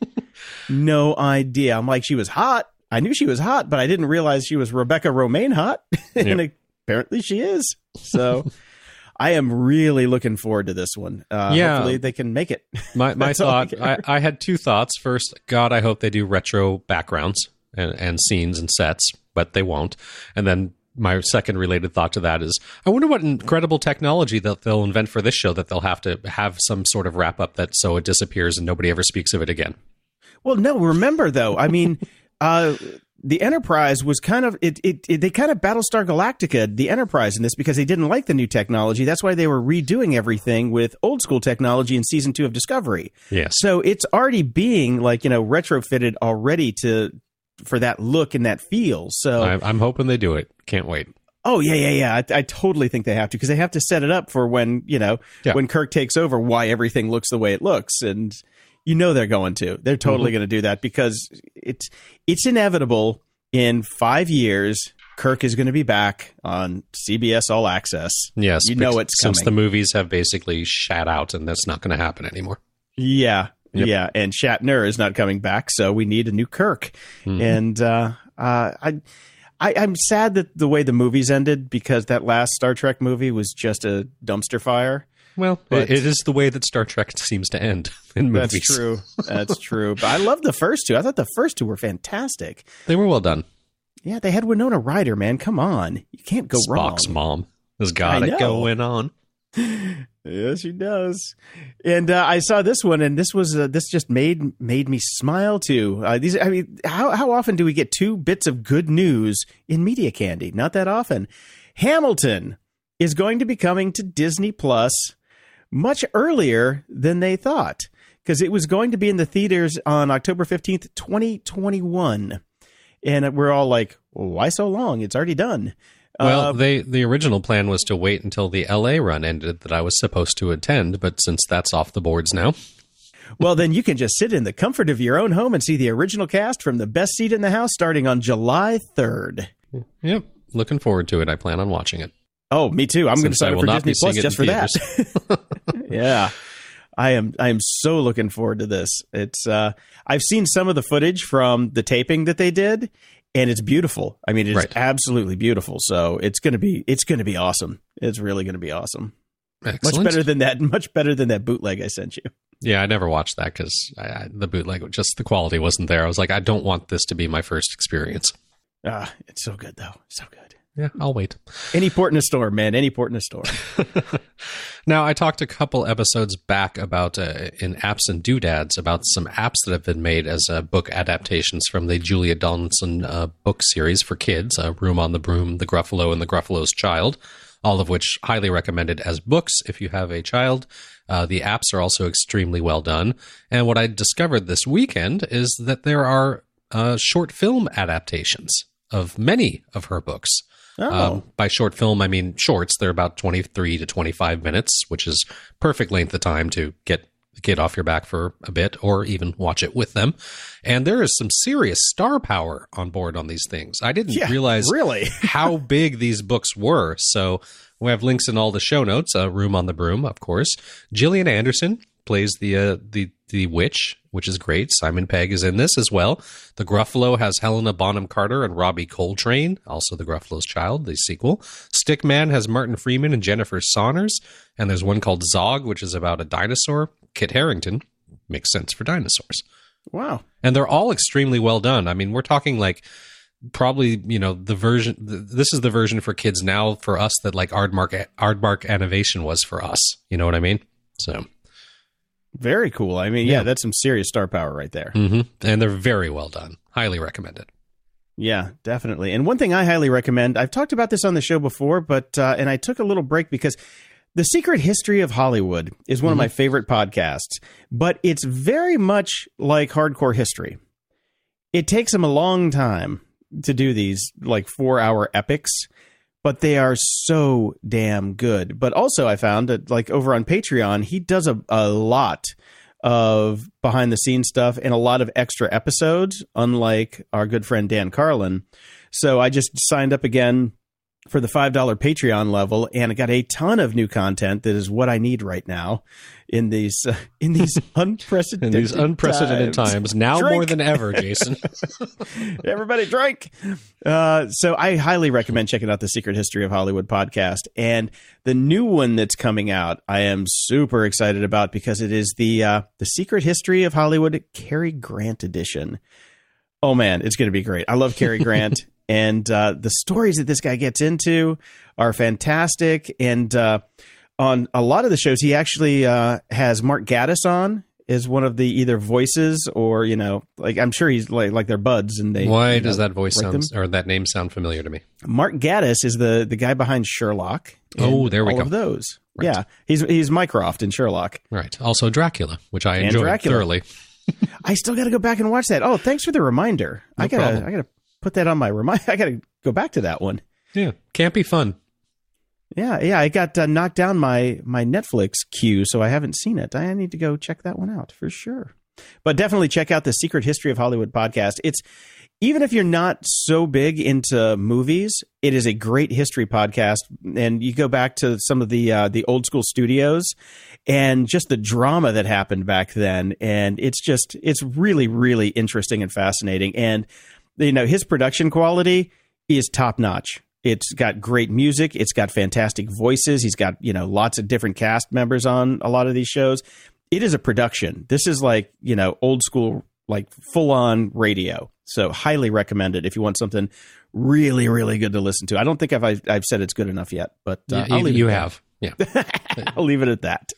no idea. I'm like, she was hot. I knew she was hot, but I didn't realize she was Rebecca Romijn hot. and Yep. Apparently she is. So I am really looking forward to this one. Uh, Yeah. Hopefully they can make it. My my That's all I thought, care. I, I had two thoughts. First, God, I hope they do retro backgrounds and, and scenes and sets, but they won't. And then my second related thought to that is, I wonder what incredible technology that they'll invent for this show that they'll have to have some sort of wrap up that so it disappears and nobody ever speaks of it again. Well, no, remember though, I mean, uh, the Enterprise was kind of it, it, it. They kind of Battlestar Galactica the Enterprise in this because they didn't like the new technology. That's why they were redoing everything with old school technology in season two of Discovery. Yes. So it's already being like you know retrofitted already to for that look and that feel. So I, I'm hoping they do it. Can't wait. oh yeah, yeah, yeah. I, I totally think they have to because they have to set it up for when you know Yeah. when Kirk takes over. Why everything looks the way it looks and. You know they're going to. They're totally mm-hmm. going to do that because it's it's inevitable. In five years, Kirk is going to be back on C B S All Access. Yes, you know it's since coming. the movies have basically shat out, and that's not going to happen anymore. Yeah, Yep. yeah, and Shatner is not coming back, so we need a new Kirk. Mm-hmm. And uh, uh, I, I, I'm sad that the way the movies ended because that last Star Trek movie was just a dumpster fire. Well, But- it, it is the way that Star Trek seems to end in movies. That's true. That's true. But I love the first two. I thought the first two were fantastic. They were well done. Yeah, they had Winona Ryder, man. Come on. You can't go wrong. Spock's mom has got I it know. going on. Yes, she does. And uh, I saw this one, and this was uh, this just made made me smile too. Uh, these, I mean, how how often do we get two bits of good news in Media Candy? Not that often. Hamilton is going to be coming to Disney Plus much earlier than they thought because it was going to be in the theaters on October fifteenth, twenty twenty-one, and we're all like, well, "Why so long? It's already done." Well, Uh, they the original plan was to wait until the L A run ended that I was supposed to attend, but since that's off the boards now, Well, then you can just sit in the comfort of your own home and see the original cast from the best seat in the house starting on July third. yep, looking forward to it. I plan on watching it. Oh, me too. I'm going to Since I sign up will for not Disney be Plus seeing it just for in that. Yeah. I am I am so looking forward to this. It's uh, I've seen some of the footage from the taping that they did, and it's beautiful. I mean, it's Right. absolutely beautiful. So it's gonna be it's gonna be awesome. It's really gonna be awesome. Excellent. Much better than that. Much better than that bootleg I sent you. Yeah, I never watched that because the bootleg, just the quality wasn't there. I was like, I don't want this to be my first experience. Ah, it's so good, though. So good. Yeah, I'll wait. Any port in a storm, man. Any port in a storm. Now, I talked a couple episodes back about, uh, in Apps and Doodads, about some apps that have been made as uh, book adaptations from the Julia Donaldson uh, book series for kids, uh, Room on the Broom, The Gruffalo, and The Gruffalo's Child, all of which highly recommended as books if you have a child. Uh, the apps are also extremely well done. And what I discovered this weekend is that there are uh, short film adaptations of many of her books. Oh. Um, by short film, I mean shorts. They're about twenty-three to twenty-five minutes, which is perfect length of time to get the kid off your back for a bit or even watch it with them. And there is some serious star power on board on these things. I didn't Yeah, realize really? how big these books were. So we have links in all the show notes. Uh, Room on the Broom, of course. Gillian Anderson plays the uh, the the witch, which is great. Simon Pegg is in this as well. The Gruffalo has Helena Bonham Carter and Robbie Coltrane, also The Gruffalo's Child, the sequel. Stickman has Martin Freeman and Jennifer Saunders, and there's one called Zog, which is about a dinosaur. Kit Harington makes sense for dinosaurs. Wow. And they're all extremely well done. I mean, we're talking like probably, you know, the version, this is the version for kids now for us that like Aardvark, Aardvark Animation was for us. You know what I mean? So... Very cool. I mean, yeah, Yeah. that's some serious star power right there. Mm-hmm. And they're very well done. Highly recommended. Yeah, definitely. And one thing I highly recommend, I've talked about this on the show before, but uh, and I took a little break because The Secret History of Hollywood is one mm-hmm. of my favorite podcasts, but it's very much like Hardcore History. It takes them a long time to do these like four-hour epics, but they are so damn good. But also I found that like over on Patreon, he does a, a lot of behind the scenes stuff and a lot of extra episodes, unlike our good friend Dan Carlin. So I just signed up again for the five dollar Patreon level, and I got a ton of new content that is what I need right now in these uh, in these unprecedented in these unprecedented times, times. now Drink. more than ever, Jason. Everybody drink. Uh, so I highly recommend checking out the Secret History of Hollywood podcast, and the new one that's coming out I am super excited about because it is the uh, the Secret History of Hollywood Cary Grant edition. Oh man, it's going to be great. I love Cary Grant. And uh, the stories that this guy gets into are fantastic. And uh, on a lot of the shows, he actually uh, has Mark Gatiss on as one of the either voices or, you know, like I'm sure he's like like they're buds. And they Why you does know, that voice sound or that name sound familiar to me? Mark Gatiss is the the guy behind Sherlock. Oh, there we all go. All of those. Right. Yeah, he's he's Mycroft in Sherlock. Right. Also Dracula, which I And enjoyed Dracula. thoroughly. I still got to go back and watch that. Oh, thanks for the reminder. No I gotta problem. I gotta put that on my remind. I gotta go back to that one. Yeah, can't be fun. Yeah, yeah. I got uh, knocked down my my Netflix queue, so I haven't seen it. I need to go check that one out for sure. But definitely check out the Secret History of Hollywood podcast. It's even if you're not so big into movies, it is a great history podcast. And you go back to some of the uh, the old school studios and just the drama that happened back then. And it's just it's really, really interesting and fascinating. And, you know, his production quality is top notch. It's got great music. It's got fantastic voices. He's got, you know, lots of different cast members on a lot of these shows. It is a production. This is like, you know, old school, like full on radio. So highly recommend it if you want something really, really good to listen to. I don't think I've I've, I've said it's good enough yet, but uh, you I'll leave you it have. Yeah. I'll leave it at that.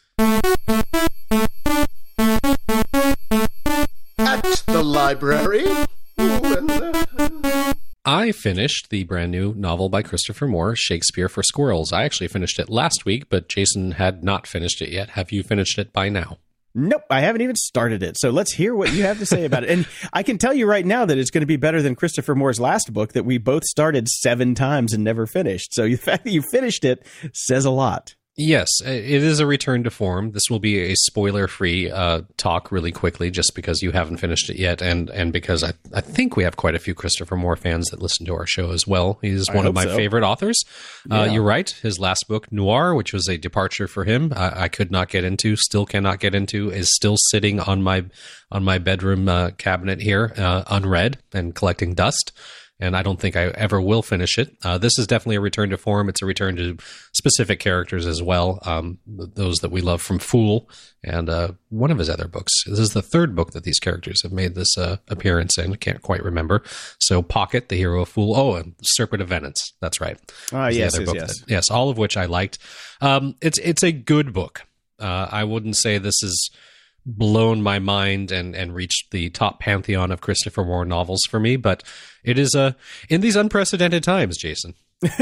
At the library. Ooh, and, uh, I finished the brand new novel by Christopher Moore, Shakespeare for Squirrels. I actually finished it last week, but Jason had not finished it yet. Have you finished it by now? Nope, I haven't even started it. So let's hear what you have to say about it. And I can tell you right now that it's going to be better than Christopher Moore's last book that we both started seven times and never finished. So the fact that you finished it says a lot. Yes, it is a return to form. This will be a spoiler-free uh, talk really quickly just because you haven't finished it yet and, and because I, I think we have quite a few Christopher Moore fans that listen to our show as well. He's one I of my hope so. favorite authors. Uh, Yeah. you're right. His last book, Noir, which was a departure for him, I, I could not get into, still cannot get into, is still sitting on my on my bedroom uh, cabinet here, uh, unread and collecting dust. and I don't think I ever will finish it. Uh, this is definitely a return to form. It's a return to specific characters as well, um, those that we love from Fool and uh, one of his other books. This is the third book that these characters have made this uh, appearance in. I can't quite remember. So Pocket, the hero of Fool. Oh, and Serpent of Venice. That's right. Ah, uh, yes, yes, yes. That, yes, all of which I liked. Um, it's it's a good book. Uh, I wouldn't say this is blown my mind and, and reached the top pantheon of Christopher Moore novels for me, but it is a in these unprecedented times, Jason.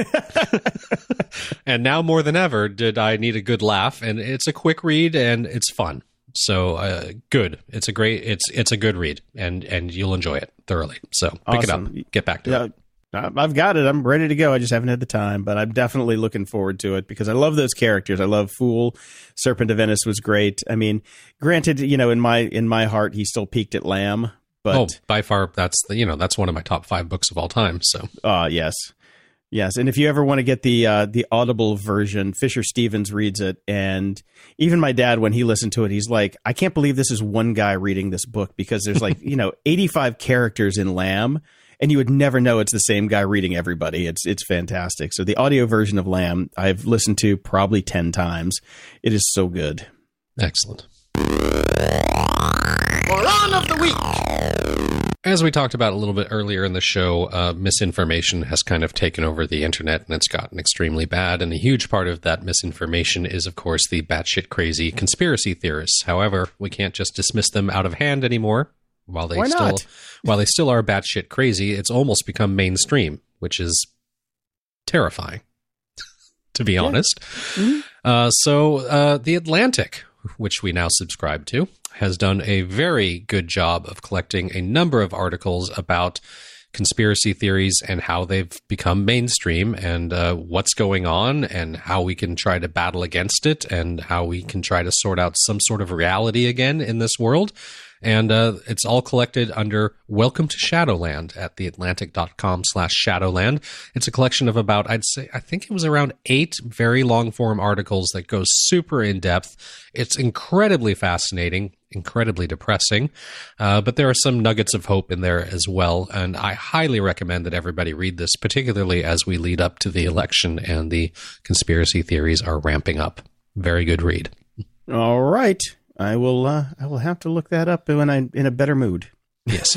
And now more than ever did I need a good laugh, and it's a quick read and it's fun. So uh, good. It's a great. It's it's a good read, and and you'll enjoy it thoroughly. So pick awesome. it up. Get back to yeah. it. I've got it. I'm ready to go. I just haven't had the time, but I'm definitely looking forward to it because I love those characters. I love Fool. Serpent of Venice was great. I mean, granted, you know, in my in my heart, he still peaked at Lamb. But oh, by far, that's the you know that's one of my top five books of all time. So, uh yes, yes. And if you ever want to get the uh, the Audible version, Fisher Stevens reads it, and even my dad, when he listened to it, he's like, "I can't believe this is one guy reading this book because there's like you know eighty-five characters in Lamb." And you would never know it's the same guy reading everybody. It's it's fantastic. So the audio version of Lamb, I've listened to probably ten times. It is so good. Excellent. Moron of the Week. As we talked about a little bit earlier in the show, uh, misinformation has kind of taken over the internet, and it's gotten extremely bad. And a huge part of that misinformation is, of course, the batshit crazy conspiracy theorists. However, we can't just dismiss them out of hand anymore. While they Why still, not? while they still are batshit crazy, it's almost become mainstream, which is terrifying, to be yeah. honest. Mm-hmm. Uh, so uh, The Atlantic, which we now subscribe to, has done a very good job of collecting a number of articles about conspiracy theories and how they've become mainstream and uh, what's going on and how we can try to battle against it and how we can try to sort out some sort of reality again in this world. And uh, it's all collected under Welcome to Shadowland at theatlantic.com slash Shadowland. It's a collection of about, I'd say, I think it was around eight very long form articles that go super in depth. It's incredibly fascinating, incredibly depressing, uh, but there are some nuggets of hope in there as well. And I highly recommend that everybody read this, particularly as we lead up to the election and the conspiracy theories are ramping up. Very good read. All right. I will. Uh, I will have to look that up when I'm in a better mood. Yes.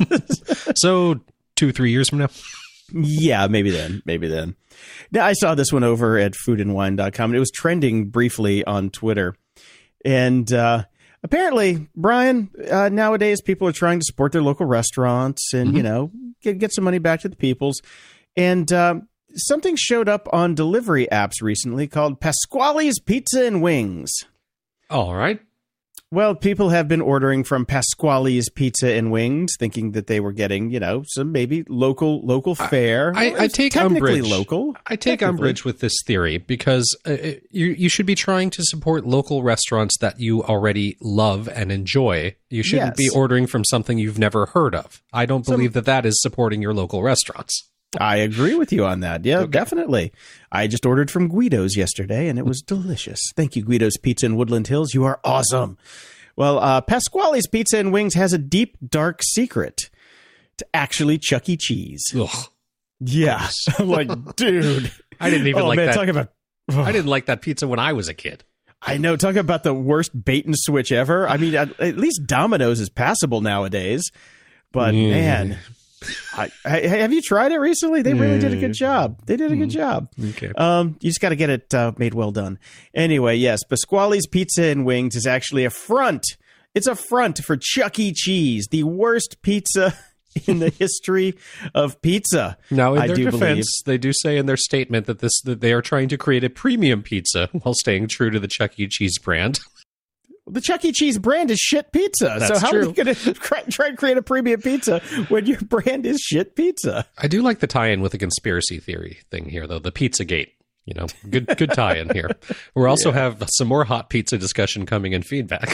So two, three years from now. Yeah, maybe then. Maybe then. Now, I saw this one over at food and wine dot com. It was trending briefly on Twitter, and uh, apparently, Brian, uh, nowadays people are trying to support their local restaurants and mm-hmm. you know get get some money back to the peoples. And um, something showed up on delivery apps recently called Pasquale's Pizza and Wings. All right. Well, people have been ordering from Pasquale's Pizza and Wings, thinking that they were getting, you know, some maybe local local fare. I, well, I take technically umbrage. local. I take umbrage with this theory because uh, you you should be trying to support local restaurants that you already love and enjoy. You shouldn't Yes. be ordering from something you've never heard of. I don't Some- believe that that is supporting your local restaurants. I agree with you on that. Yeah, Okay. definitely. I just ordered from Guido's yesterday, and it was delicious. Thank you, Guido's Pizza in Woodland Hills. You are awesome. Well, uh, Pasquale's Pizza and Wings has a deep, dark secret. It's actually Chuck E. Cheese. Ugh. Yeah. I'm like, dude. I didn't even oh, like man, that. Talk about, I didn't like that pizza when I was a kid. I know. Talk about the worst bait and switch ever. I mean, at, at least Domino's is passable nowadays. But, Mm. man... I, I, have you tried it recently? They really did a good job. They did a good job. Okay. Um, you just got to get it uh, made well done. Anyway, yes, Pasquale's Pizza and Wings is actually a front. It's a front for Chuck E. Cheese, the worst pizza in the history of pizza. Now, in I their do defense, believe. they do say in their statement that this that they are trying to create a premium pizza while staying true to the Chuck E. Cheese brand. The Chuck E. Cheese brand is shit pizza. That's so how true. are you going to try and create a premium pizza when your brand is shit pizza? I do like the tie-in with the conspiracy theory thing here, though. The Pizzagate, you know, good good tie-in here. We also Yeah. have some more hot pizza discussion coming in feedback.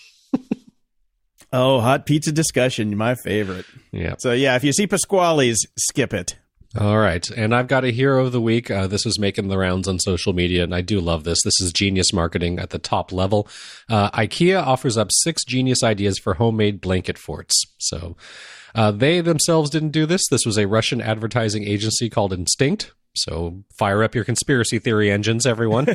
Oh, hot pizza discussion, my favorite. Yeah. So yeah, if you see Pasquale's, skip it. All right. And I've got a hero of the week. Uh, this was making the rounds on social media, and I do love this. This is genius marketing at the top level. Uh, IKEA offers up six genius ideas for homemade blanket forts. So Uh, they themselves didn't do this. This was a Russian advertising agency called Instinct. So fire up your conspiracy theory engines, everyone.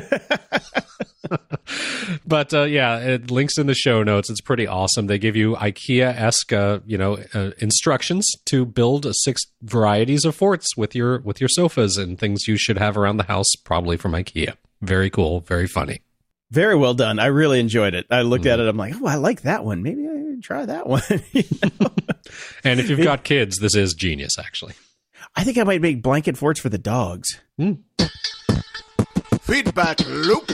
But uh, yeah, it links in the show notes. It's pretty awesome. They give you IKEA-esque, uh, you know, uh, instructions to build six varieties of forts with your with your sofas and things you should have around the house, probably from IKEA. Very cool, very funny. Very well done. I really enjoyed it. I looked mm. at it. I'm like, oh, I like that one. Maybe I should try that one. You know? And if you've got kids, this is genius, actually. I think I might make blanket forts for the dogs. Mm. Feedback loop.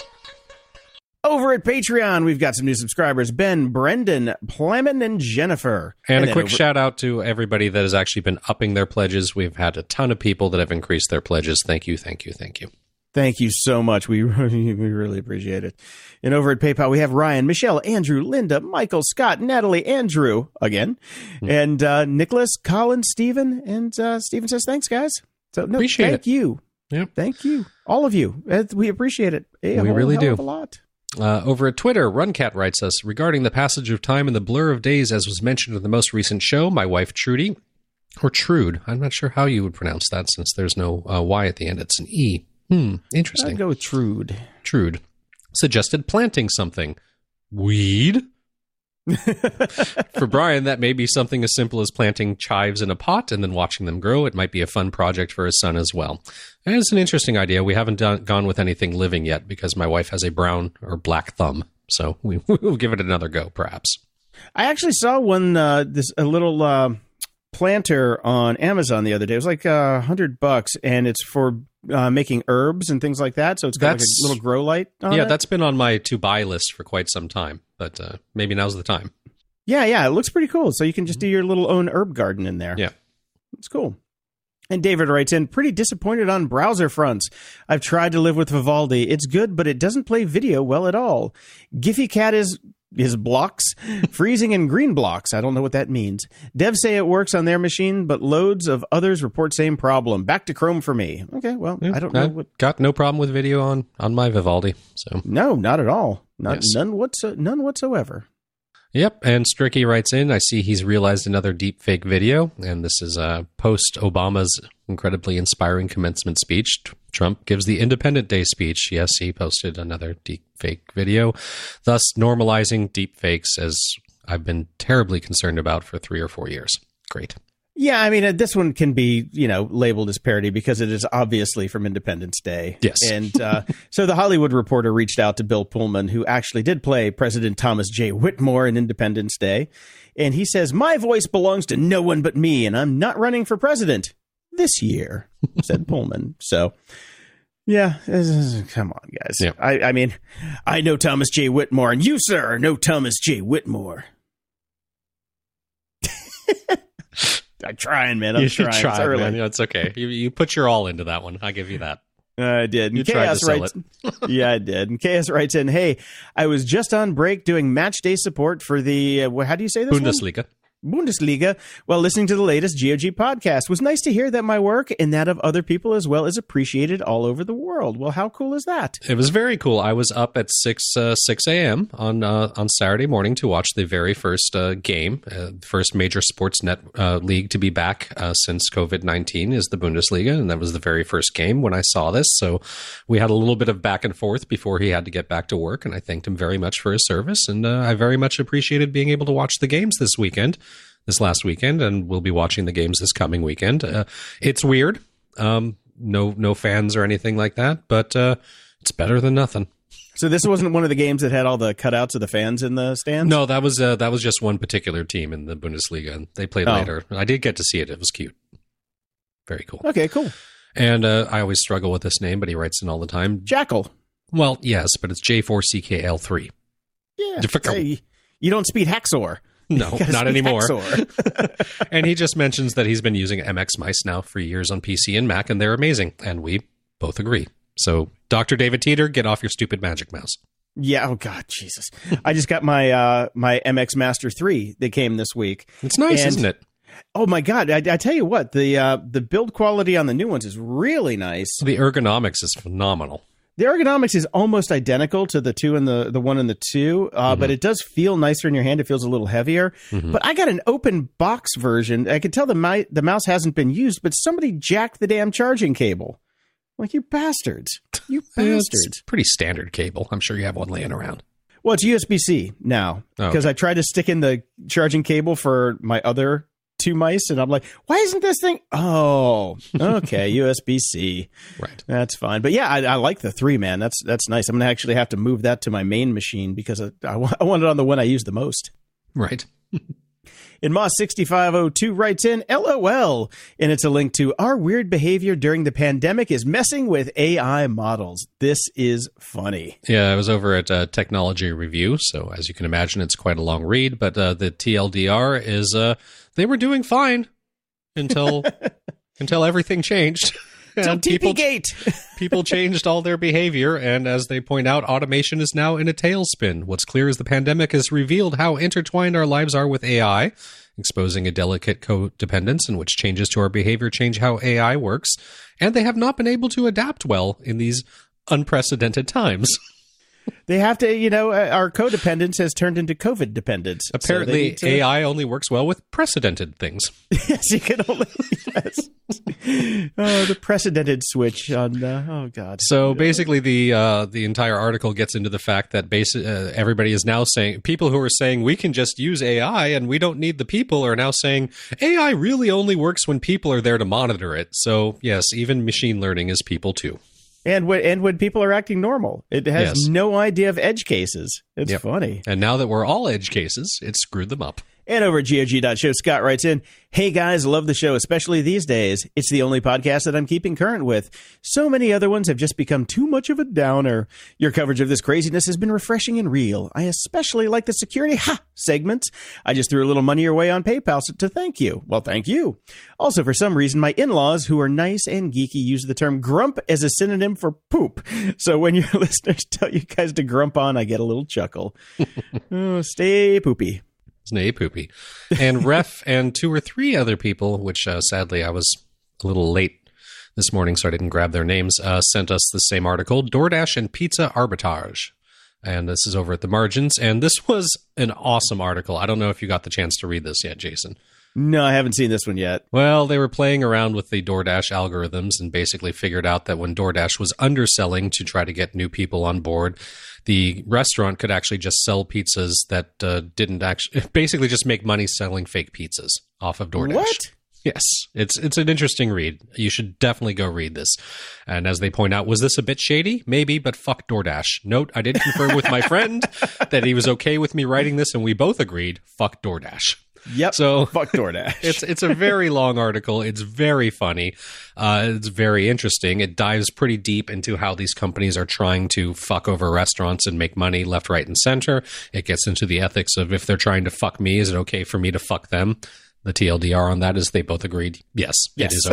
Over at Patreon, we've got some new subscribers: Ben, Brendan, Plamen, and Jennifer. And, and a quick over- shout out to everybody that has actually been upping their pledges. We've had a ton of people that have increased their pledges. Thank you, thank you, thank you. Thank you so much. We really, we really appreciate it. And over at PayPal, we have Ryan, Michelle, Andrew, Linda, Michael, Scott, Natalie, Andrew, again, mm-hmm. and uh, Nicholas, Colin, Stephen, and uh, Stephen says, thanks, guys. So, no, appreciate thank it. you. Yep. Thank you. All of you. We appreciate it. A we whole really hell do. Of a lot. Uh, over at Twitter, Runcat writes us, regarding the passage of time and the blur of days as was mentioned in the most recent show, my wife Trudy, or Trude, I'm not sure how you would pronounce that since there's no uh, Y at the end, it's an E. Hmm, interesting. I'd go with Trude. Trude. Suggested planting something. Weed? For Brian, that may be something as simple as planting chives in a pot and then watching them grow. It might be a fun project for his son as well. And it's an interesting idea. We haven't done, gone with anything living yet because my wife has a brown or black thumb. So we will give it another go, perhaps. I actually saw one, uh, this a little uh, planter on Amazon the other day. It was like a uh, hundred bucks, and it's for uh, making herbs and things like that. So it's got that's, like a little grow light on yeah, it. That's been on my to-buy list for quite some time, but uh, maybe now's the time. Yeah, yeah, it looks pretty cool. So you can just do your little own herb garden in there. Yeah. It's cool. And David writes in, pretty disappointed on browser fronts. I've tried to live with Vivaldi. It's good, but it doesn't play video well at all. GiphyCat is is blocks, freezing in green blocks. I don't know what that means. Devs say it works on their machine, but loads of others report same problem. Back to Chrome for me. Okay, well, yeah, I don't know. I've what... got no problem with video on, on my Vivaldi. So No, not at all. Not yes. None, whatso- none whatsoever. Yep, and Stricky writes in, I see he's realized another deep fake video, and this is uh, post-Obama's incredibly inspiring commencement speech. Trump gives the Independent Day speech. Yes, he posted another deep fake video, thus normalizing deep fakes, as I've been terribly concerned about for three or four years. Great. Yeah, I mean, this one can be, you know, labeled as parody because it is obviously from Independence Day. Yes. And uh, so the Hollywood Reporter reached out to Bill Pullman, who actually did play President Thomas J. Whitmore in Independence Day. And he says, my voice belongs to no one but me, and I'm not running for president this year, said Pullman. So, yeah, come on, guys. Yeah. I, I mean, I know Thomas J. Whitmore, and you, sir, know Thomas J. Whitmore. I'm trying, man. I'm you trying. Try, it's early. man. It's okay. You, you put your all into that one. I give you that. Uh, I did. You And tried Chaos to sell writes, it. yeah, I did. And Chaos writes in, hey, I was just on break doing match day support for the, uh, how do you say this Bundesliga. one? Bundesliga, while listening to the latest G O G podcast. It was nice to hear that my work and that of other people as well is appreciated all over the world. Well, how cool is that? It was very cool. I was up at six uh, six a.m. on uh, on Saturday morning to watch the very first uh, game, uh, first major sports net uh, league to be back uh, since COVID nineteen is the Bundesliga, and that was the very first game when I saw this. So we had a little bit of back and forth before he had to get back to work, and I thanked him very much for his service, and uh, I very much appreciated being able to watch the games this weekend. This last weekend, and we'll be watching the games this coming weekend. Uh, it's weird, um, no no fans or anything like that, but uh, it's better than nothing. So this wasn't one of the games that had all the cutouts of the fans in the stands? No, that was uh, that was just one particular team in the Bundesliga, and they played oh. later. I did get to see it; it was cute, very cool. Okay, cool. And uh, I always struggle with this name, but he writes in all the time. Jackal. Well, yes, but it's J four C K L three. Yeah, hey, you don't speed Haxor. No, not anymore. And he just mentions that he's been using M X Mice now for years on P C and Mac, and they're amazing. And we both agree. So, Doctor David Teeter, get off your stupid Magic Mouse. Yeah. Oh, God, Jesus. I just got my uh, my M X Master three that came this week. It's nice, and, isn't it? Oh, my God. I, I tell you what, the uh, the build quality on the new ones is really nice. The ergonomics is phenomenal. The ergonomics is almost identical to the two and the, the one and the two, uh, mm-hmm. but it does feel nicer in your hand. It feels a little heavier. Mm-hmm. But I got an open box version. I can tell the, mi- the mouse hasn't been used, but somebody jacked the damn charging cable. Like, you bastards. You bastards. It's pretty standard cable. I'm sure you have one laying around. Well, it's U S B C now because oh, okay. I tried to stick in the charging cable for my other two mice, and I'm like, why isn't this thing? Oh, okay, U S B C. Right. That's fine. But yeah, I, I like the three, man. That's that's nice. I'm going to actually have to move that to my main machine because I, I, I want it on the one I use the most. Right. And Moss sixty-five oh two writes in, LOL, and it's a link to our weird behavior during the pandemic is messing with A I models. This is funny. Yeah, I was over at uh, Technology Review, so as you can imagine, it's quite a long read, but uh, the T L D R is uh, they were doing fine until until everything changed. Until T P Gate. People changed all their behavior, and as they point out, automation is now in a tailspin. What's clear is the pandemic has revealed how intertwined our lives are with A I, exposing a delicate codependence in which changes to our behavior change how A I works, and they have not been able to adapt well in these unprecedented times. They have to, you know, our codependence has turned into COVID dependence. Apparently, so to... A I only works well with precedented things. Yes, you can only, yes. Oh, the precedented switch on, uh, oh, God. So basically, the uh, the entire article gets into the fact that basi- uh, everybody is now saying, people who are saying we can just use A I and we don't need the people are now saying A I really only works when people are there to monitor it. So, yes, even machine learning is people too. And when, and when people are acting normal, it has yes. no idea of edge cases. It's yep. funny. And now that we're all edge cases, it screwed them up. And over at G O G dot show, Scott writes in, hey guys, love the show, especially these days. It's the only podcast that I'm keeping current with. So many other ones have just become too much of a downer. Your coverage of this craziness has been refreshing and real. I especially like the security ha segments. I just threw a little money your way on PayPal to thank you. Well, thank you. Also, for some reason, my in-laws, who are nice and geeky, use the term grump as a synonym for poop. So when your listeners tell you guys to grump on, I get a little chuckle. Oh, stay poopy. Nay poopy. And Ref and two or three other people, which uh, sadly I was a little late this morning, so I didn't grab their names, uh, sent us the same article, DoorDash and Pizza Arbitrage. And this is over at the margins. And this was an awesome article. I don't know if you got the chance to read this yet, Jason. No, I haven't seen this one yet. Well, they were playing around with the DoorDash algorithms and basically figured out that when DoorDash was underselling to try to get new people on board, the restaurant could actually just sell pizzas that uh, didn't actually basically just make money selling fake pizzas off of DoorDash. What? Yes, it's it's an interesting read. You should definitely go read this. And as they point out, was this a bit shady? Maybe, but fuck DoorDash. Note, I did confirm with my friend that he was okay with me writing this, and we both agreed, fuck DoorDash. Yep. So fuck DoorDash. It's it's a very long article. It's very funny. Uh, it's very interesting. It dives pretty deep into how these companies are trying to fuck over restaurants and make money left, right, and center. It gets into the ethics of if they're trying to fuck me, is it okay for me to fuck them? The T L D R on that is they both agreed, yes, yes. It is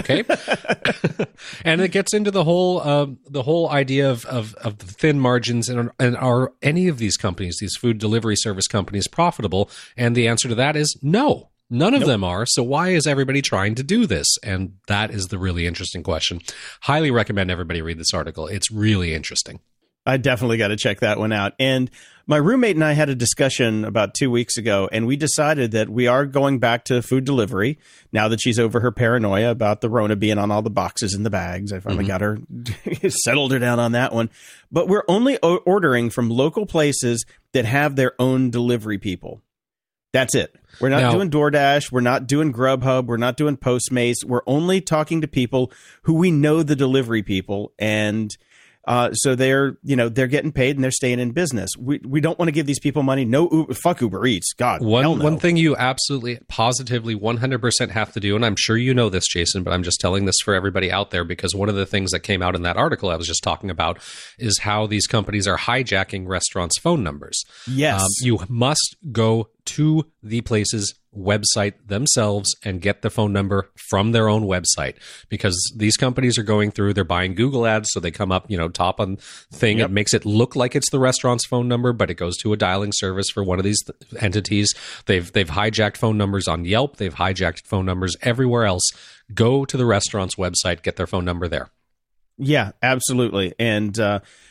okay. And it gets into the whole uh, the whole idea of, of, of the thin margins and, and are any of these companies, these food delivery service companies, profitable? And the answer to that is no. None of nope. them are. So why is everybody trying to do this? And that is the really interesting question. Highly recommend everybody read this article. It's really interesting. I definitely got to check that one out. And my roommate and I had a discussion about two weeks ago, and we decided that we are going back to food delivery now that she's over her paranoia about the Rona being on all the boxes and the bags. I finally mm-hmm. got her, settled her down on that one. But we're only o- ordering from local places that have their own delivery people. That's it. We're not now, doing DoorDash. We're not doing Grubhub. We're not doing Postmates. We're only talking to people who we know the delivery people, and Uh, so they're, you know, they're getting paid and they're staying in business. We we don't want to give these people money. No, Uber, fuck Uber Eats. God, one hell no. one thing you absolutely, positively, one hundred percent have to do, and I'm sure you know this, Jason, but I'm just telling this for everybody out there because one of the things that came out in that article I was just talking about is how these companies are hijacking restaurants' phone numbers. Yes, um, you must go to the place's website themselves and get the phone number from their own website because these companies are going through, they're buying Google ads, so they come up, you know, top on thing. Yep. It makes it look like it's the restaurant's phone number, but it goes to a dialing service for one of these th- entities. They've they've hijacked phone numbers on Yelp. They've hijacked phone numbers everywhere else. Go to the restaurant's website, get their phone number there. Yeah, absolutely. And, uh,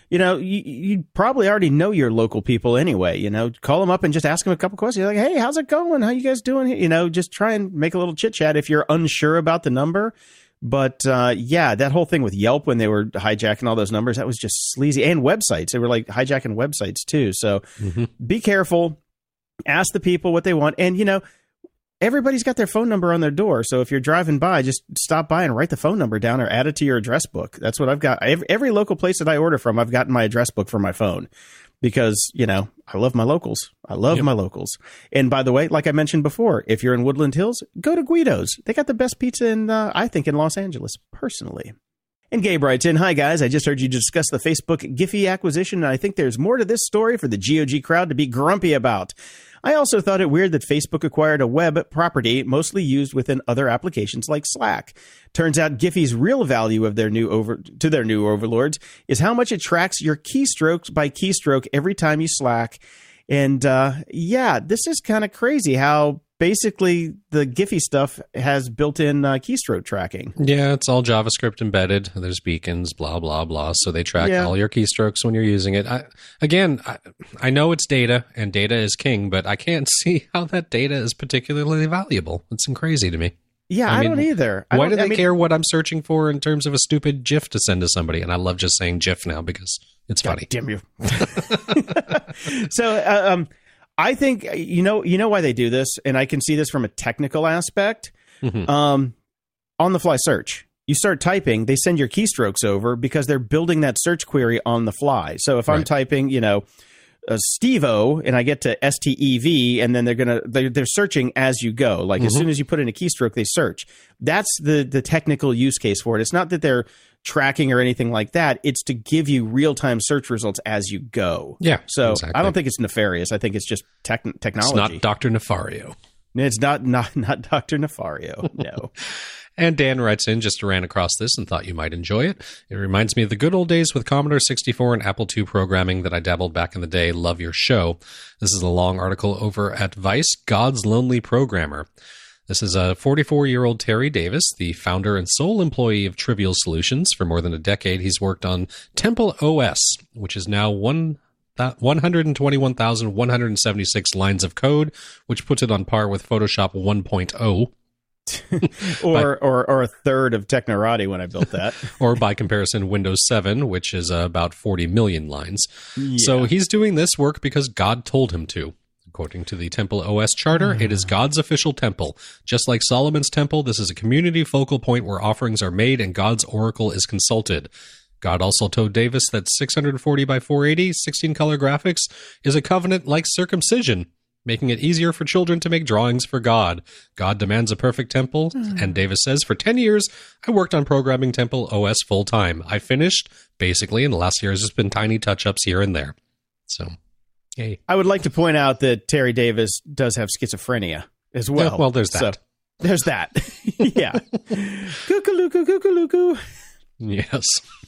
you know, you, you probably already know your local people anyway. You know, call them up and just ask them a couple questions. You're like, hey, how's it going? How you guys doing? You know, just try and make a little chit chat if you're unsure about the number. But uh, yeah, that whole thing with Yelp when they were hijacking all those numbers, that was just sleazy. And websites, they were like hijacking websites too. So mm-hmm. be careful. Ask the people what they want. And, you know, everybody's got their phone number on their door. So if you're driving by, just stop by and write the phone number down or add it to your address book. That's what I've got. Every, every local place that I order from, I've gotten my address book for my phone. Because, you know, I love my locals. I love yep. my locals. And by the way, like I mentioned before, if you're in Woodland Hills, go to Guido's. They got the best pizza in, uh, I think, in Los Angeles, personally. And Gabe writes in, hi, guys. I just heard you discuss the Facebook Giphy acquisition, and I think there's more to this story for the G O G crowd to be grumpy about. I also thought it weird that Facebook acquired a web property mostly used within other applications like Slack. Turns out Giphy's real value of their new over to their new overlords is how much it tracks your keystrokes by keystroke every time you Slack. And uh, yeah, this is kind of crazy how basically the Giphy stuff has built-in uh, keystroke tracking. Yeah, it's all JavaScript embedded. There's beacons, blah, blah, blah. So they track yeah. all your keystrokes when you're using it. I, again, I, I know it's data, and data is king, but I can't see how that data is particularly valuable. It's crazy to me. Yeah, I, I mean, don't either. I why don't, do they I mean, care what I'm searching for in terms of a stupid GIF to send to somebody? And I love just saying GIF now because it's God funny. Damn you. so, uh, um, I think, you know, you know why they do this, and I can see this from a technical aspect. Mm-hmm. Um, on the fly search, you start typing, they send your keystrokes over because they're building that search query on the fly. So if I'm right. typing, you know, uh, Steve-O and I get to S T E V, and then they're going to, they're, they're searching as you go. Like mm-hmm. as soon as you put in a keystroke, they search. That's the, the technical use case for it. It's not that they're tracking or anything like that. It's to give you real-time search results as you go. Yeah. So exactly. I don't think it's nefarious. I think it's just tech- technology. It's not Doctor Nefario. It's not not not Doctor Nefario. No. And Dan writes in, just ran across this and thought you might enjoy it. It reminds me of the good old days with Commodore sixty-four and Apple two programming that I dabbled back in the day. Love your show. This is a long article over at Vice, God's Lonely Programmer. This is a forty-four-year-old Terry Davis, the founder and sole employee of Trivial Solutions. For more than a decade, he's worked on Temple O S, which is now one one hundred twenty-one thousand one hundred seventy-six lines of code, which puts it on par with Photoshop one point oh. or, by, or or a third of Technorati when I built that. Or by comparison, Windows seven, which is uh, about forty million lines. Yeah. So he's doing this work because God told him to. According to the Temple O S charter, it is God's official temple. Just like Solomon's temple, this is a community focal point where offerings are made and God's oracle is consulted. God also told Davis that six forty by four eighty, sixteen-color graphics is a covenant like circumcision, making it easier for children to make drawings for God. God demands a perfect temple, mm. and Davis says, for ten years, I worked on programming Temple O S full-time. I finished, basically, in the last year, there's been tiny touch-ups here and there. So... Hey. I would like to point out that Terry Davis does have schizophrenia as well. Yeah, well, there's that. So, there's that. Yeah. Cuckoo-loo-coo, cuckoo-loo-coo. Yes.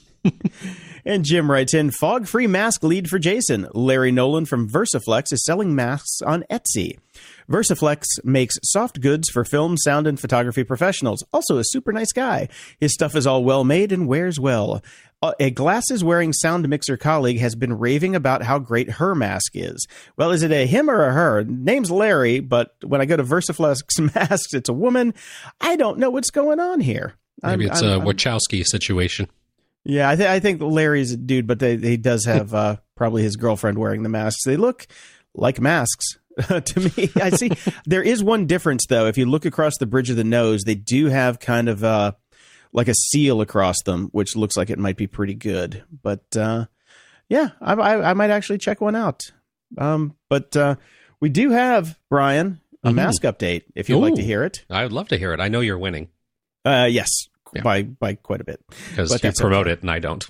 And Jim writes in, fog-free mask lead for Jason. Larry Nolan from VersaFlex is selling masks on Etsy. VersaFlex makes soft goods for film, sound, and photography professionals. Also a super nice guy. His stuff is all well-made and wears well. A glasses-wearing sound mixer colleague has been raving about how great her mask is. Well, is it a him or a her? Name's Larry, but when I go to VersaFlex masks, it's a woman. I don't know what's going on here. Maybe I'm, it's I'm, a Wachowski situation. Yeah, I, th- I think Larry's a dude, but they, he does have uh, probably his girlfriend wearing the masks. They look like masks to me. I see. There is one difference, though. If you look across the bridge of the nose, they do have kind of uh, like a seal across them, which looks like it might be pretty good. But uh, yeah, I, I, I might actually check one out. Um, but uh, we do have, Brian, a mm-hmm. mask update, if you'd Ooh, like to hear it. I would love to hear it. I know you're winning. Uh, yes. Yeah. By by quite a bit. Because you promote okay. it and I don't.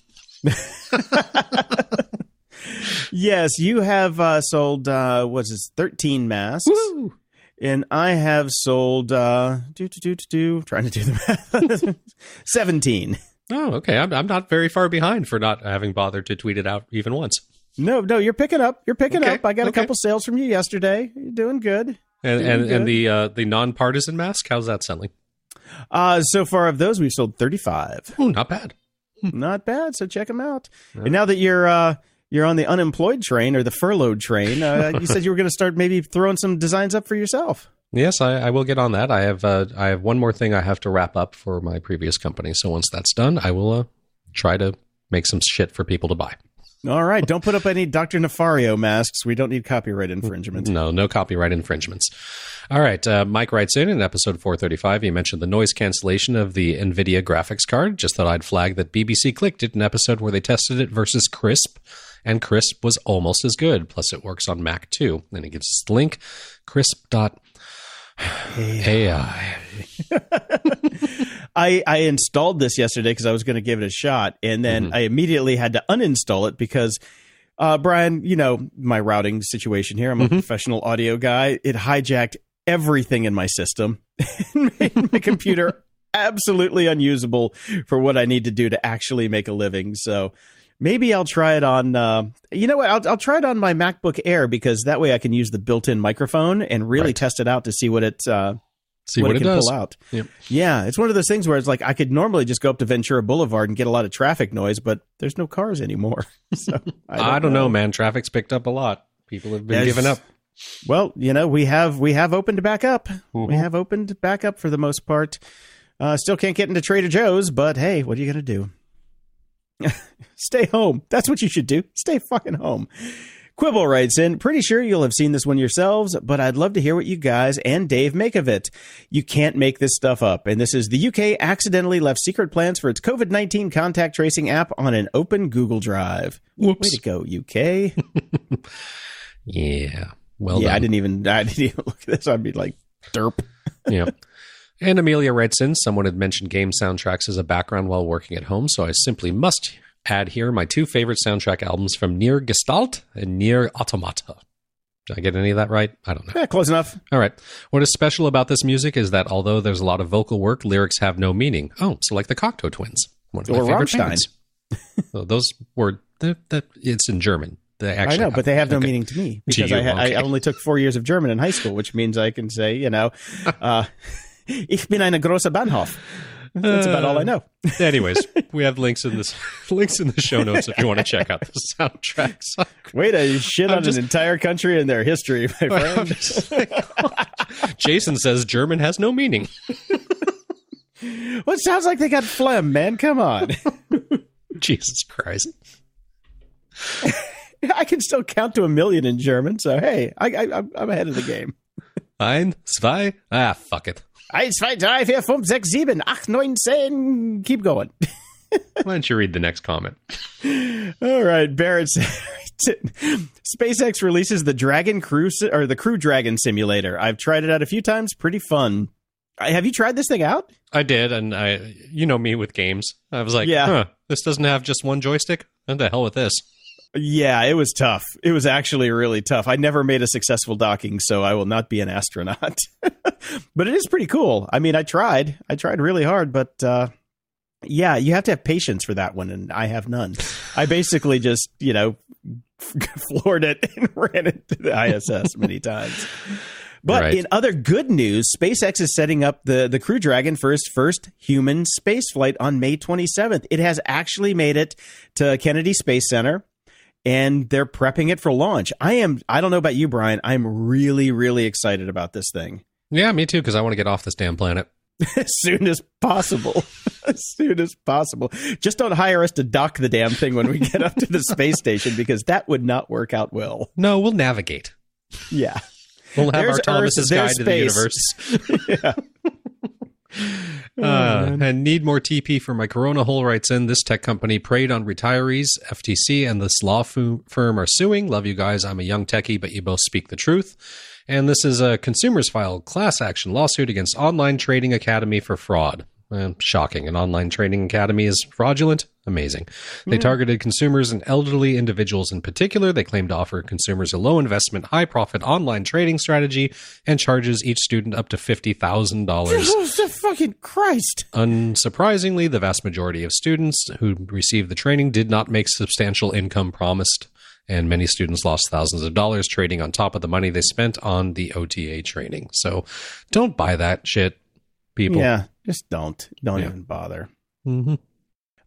Yes, you have uh, sold, uh, what's this, thirteen masks. Woo! And I have sold, uh, do, do, do, do, do, trying to do the math, seventeen. Oh, okay. I'm, I'm not very far behind for not having bothered to tweet it out even once. No, no, you're picking up. You're picking okay. up. I got okay. a couple sales from you yesterday. You're doing good. And doing and, good. and the uh, the nonpartisan mask, how's that selling? Uh, so far of those, we've sold thirty-five. Oh, not bad. Not bad. So check them out. Yeah. And now that you're uh, you're on the unemployed train or the furloughed train, uh, you said you were going to start maybe throwing some designs up for yourself. Yes, I, I will get on that. I have uh, I have one more thing I have to wrap up for my previous company. So once that's done, I will uh, try to make some shit for people to buy. All right. Don't put up any Doctor Nefario masks. We don't need copyright infringement. No, no copyright infringements. All right. Uh, Mike writes in, in episode four thirty-five, he mentioned the noise cancellation of the NVIDIA graphics card. Just thought I'd flag that B B C Click did an episode where they tested it versus Crisp, and Crisp was almost as good. Plus, it works on Mac too. And it gives us the link, crisp dot A I. I, I installed this yesterday because I was going to give it a shot, and then mm-hmm. I immediately had to uninstall it because, uh, Brian, you know, my routing situation here. I'm a mm-hmm. professional audio guy. It hijacked everything in my system and made my computer absolutely unusable for what I need to do to actually make a living. So maybe I'll try it on, uh, you know what, I'll, I'll try it on my MacBook Air because that way I can use the built-in microphone and really right. test it out to see what it uh See what, what it, it can does. pull out. Yep. Yeah, it's one of those things where it's like I could normally just go up to Ventura Boulevard and get a lot of traffic noise, but there's no cars anymore. So I don't, I don't know. know, man. Traffic's picked up a lot. People have been Yes. giving up. Well, you know, we have we have opened back up. Mm-hmm. We have opened back up for the most part. Uh, still can't get into Trader Joe's, but hey, what are you going to do? Stay home. That's what you should do. Stay fucking home. Quibble writes in, pretty sure you'll have seen this one yourselves, but I'd love to hear what you guys and Dave make of it. You can't make this stuff up. And this is the U K accidentally left secret plans for its COVID nineteen contact tracing app on an open Google Drive. Whoops. Way to go, U K. Yeah. Well yeah, done. I didn't even I didn't even look at this. I'd be like, derp. Yeah. And Amelia writes in, someone had mentioned game soundtracks as a background while working at home, so I simply must add here my two favorite soundtrack albums from Nier Gestalt and Nier Automata. Did I get any of that right? I don't know. Yeah, close enough. All right. What is special about this music is that although there's a lot of vocal work, lyrics have no meaning. Oh, so like the Cocteau Twins. One of my Or favorite Rammstein. bands. So those were, the, the, it's in German. They actually I know, have, but they have no okay. meaning to me because you, I, ha- okay. I only took four years of German in high school, which means I can say, you know, uh, ich bin eine große Bahnhof. That's about all I know. Anyways, we have links in this links in the show notes if you want to check out the soundtracks. Way to shit I'm on just- an entire country and their history, my I'm friend. just like, Jason says German has no meaning. Well, it sounds like they got phlegm, man. Come on. Jesus Christ. I can still count to a million in German, so hey, I, I, I'm- I'm ahead of the game. Ein, zwei, ah, fuck it. Eins, zwei, drei, vier, fünf, sechs, sieben, acht, neun, zehn. Keep going. Why don't you read the next comment? All right, Barrett said, SpaceX releases the Dragon Crew si- or the Crew Dragon simulator. I've tried it out a few times. Pretty fun. I, have you tried this thing out? I did, and I, you know me with games. I was like, Yeah. huh, this doesn't have just one joystick? What the hell with this? Yeah, it was tough. It was actually really tough. I never made a successful docking, so I will not be an astronaut. But it is pretty cool. I mean, I tried. I tried really hard, but uh, yeah, you have to have patience for that one, and I have none. I basically just, you know, floored it and ran it to the I S S many times. But Right. in other good news, SpaceX is setting up the, the Crew Dragon for its first human space flight on May twenty-seventh. It has actually made it to Kennedy Space Center, and they're prepping it for launch. I am, I don't know about you, Brian. I'm really, really excited about this thing. Yeah, me too, because I want to get off this damn planet. As soon as possible. As soon as possible. Just don't hire us to dock the damn thing when we get up to the space station, because that would not work out well. No, we'll navigate. Yeah. We'll have There's our Thomas's Earth, Guide there's to the space. Universe. Yeah. Uh, and need more T P for my Corona hole writes in. This tech company preyed on retirees. F T C and this law fu- firm are suing. Love you guys. I'm a young techie, but you both speak the truth. And this is a consumers filed class action lawsuit against Online Trading Academy for fraud. Eh, shocking. An online trading academy is fraudulent? Amazing. They targeted consumers and elderly individuals in particular. They claim to offer consumers a low investment, high profit online trading strategy and charges each student up to fifty thousand dollars. Oh, fucking Christ. Unsurprisingly, the vast majority of students who received the training did not make substantial income promised, and many students lost thousands of dollars trading on top of the money they spent on the O T A training. So don't buy that shit, people. Yeah, just don't. Don't Yeah. even bother. Mm-hmm.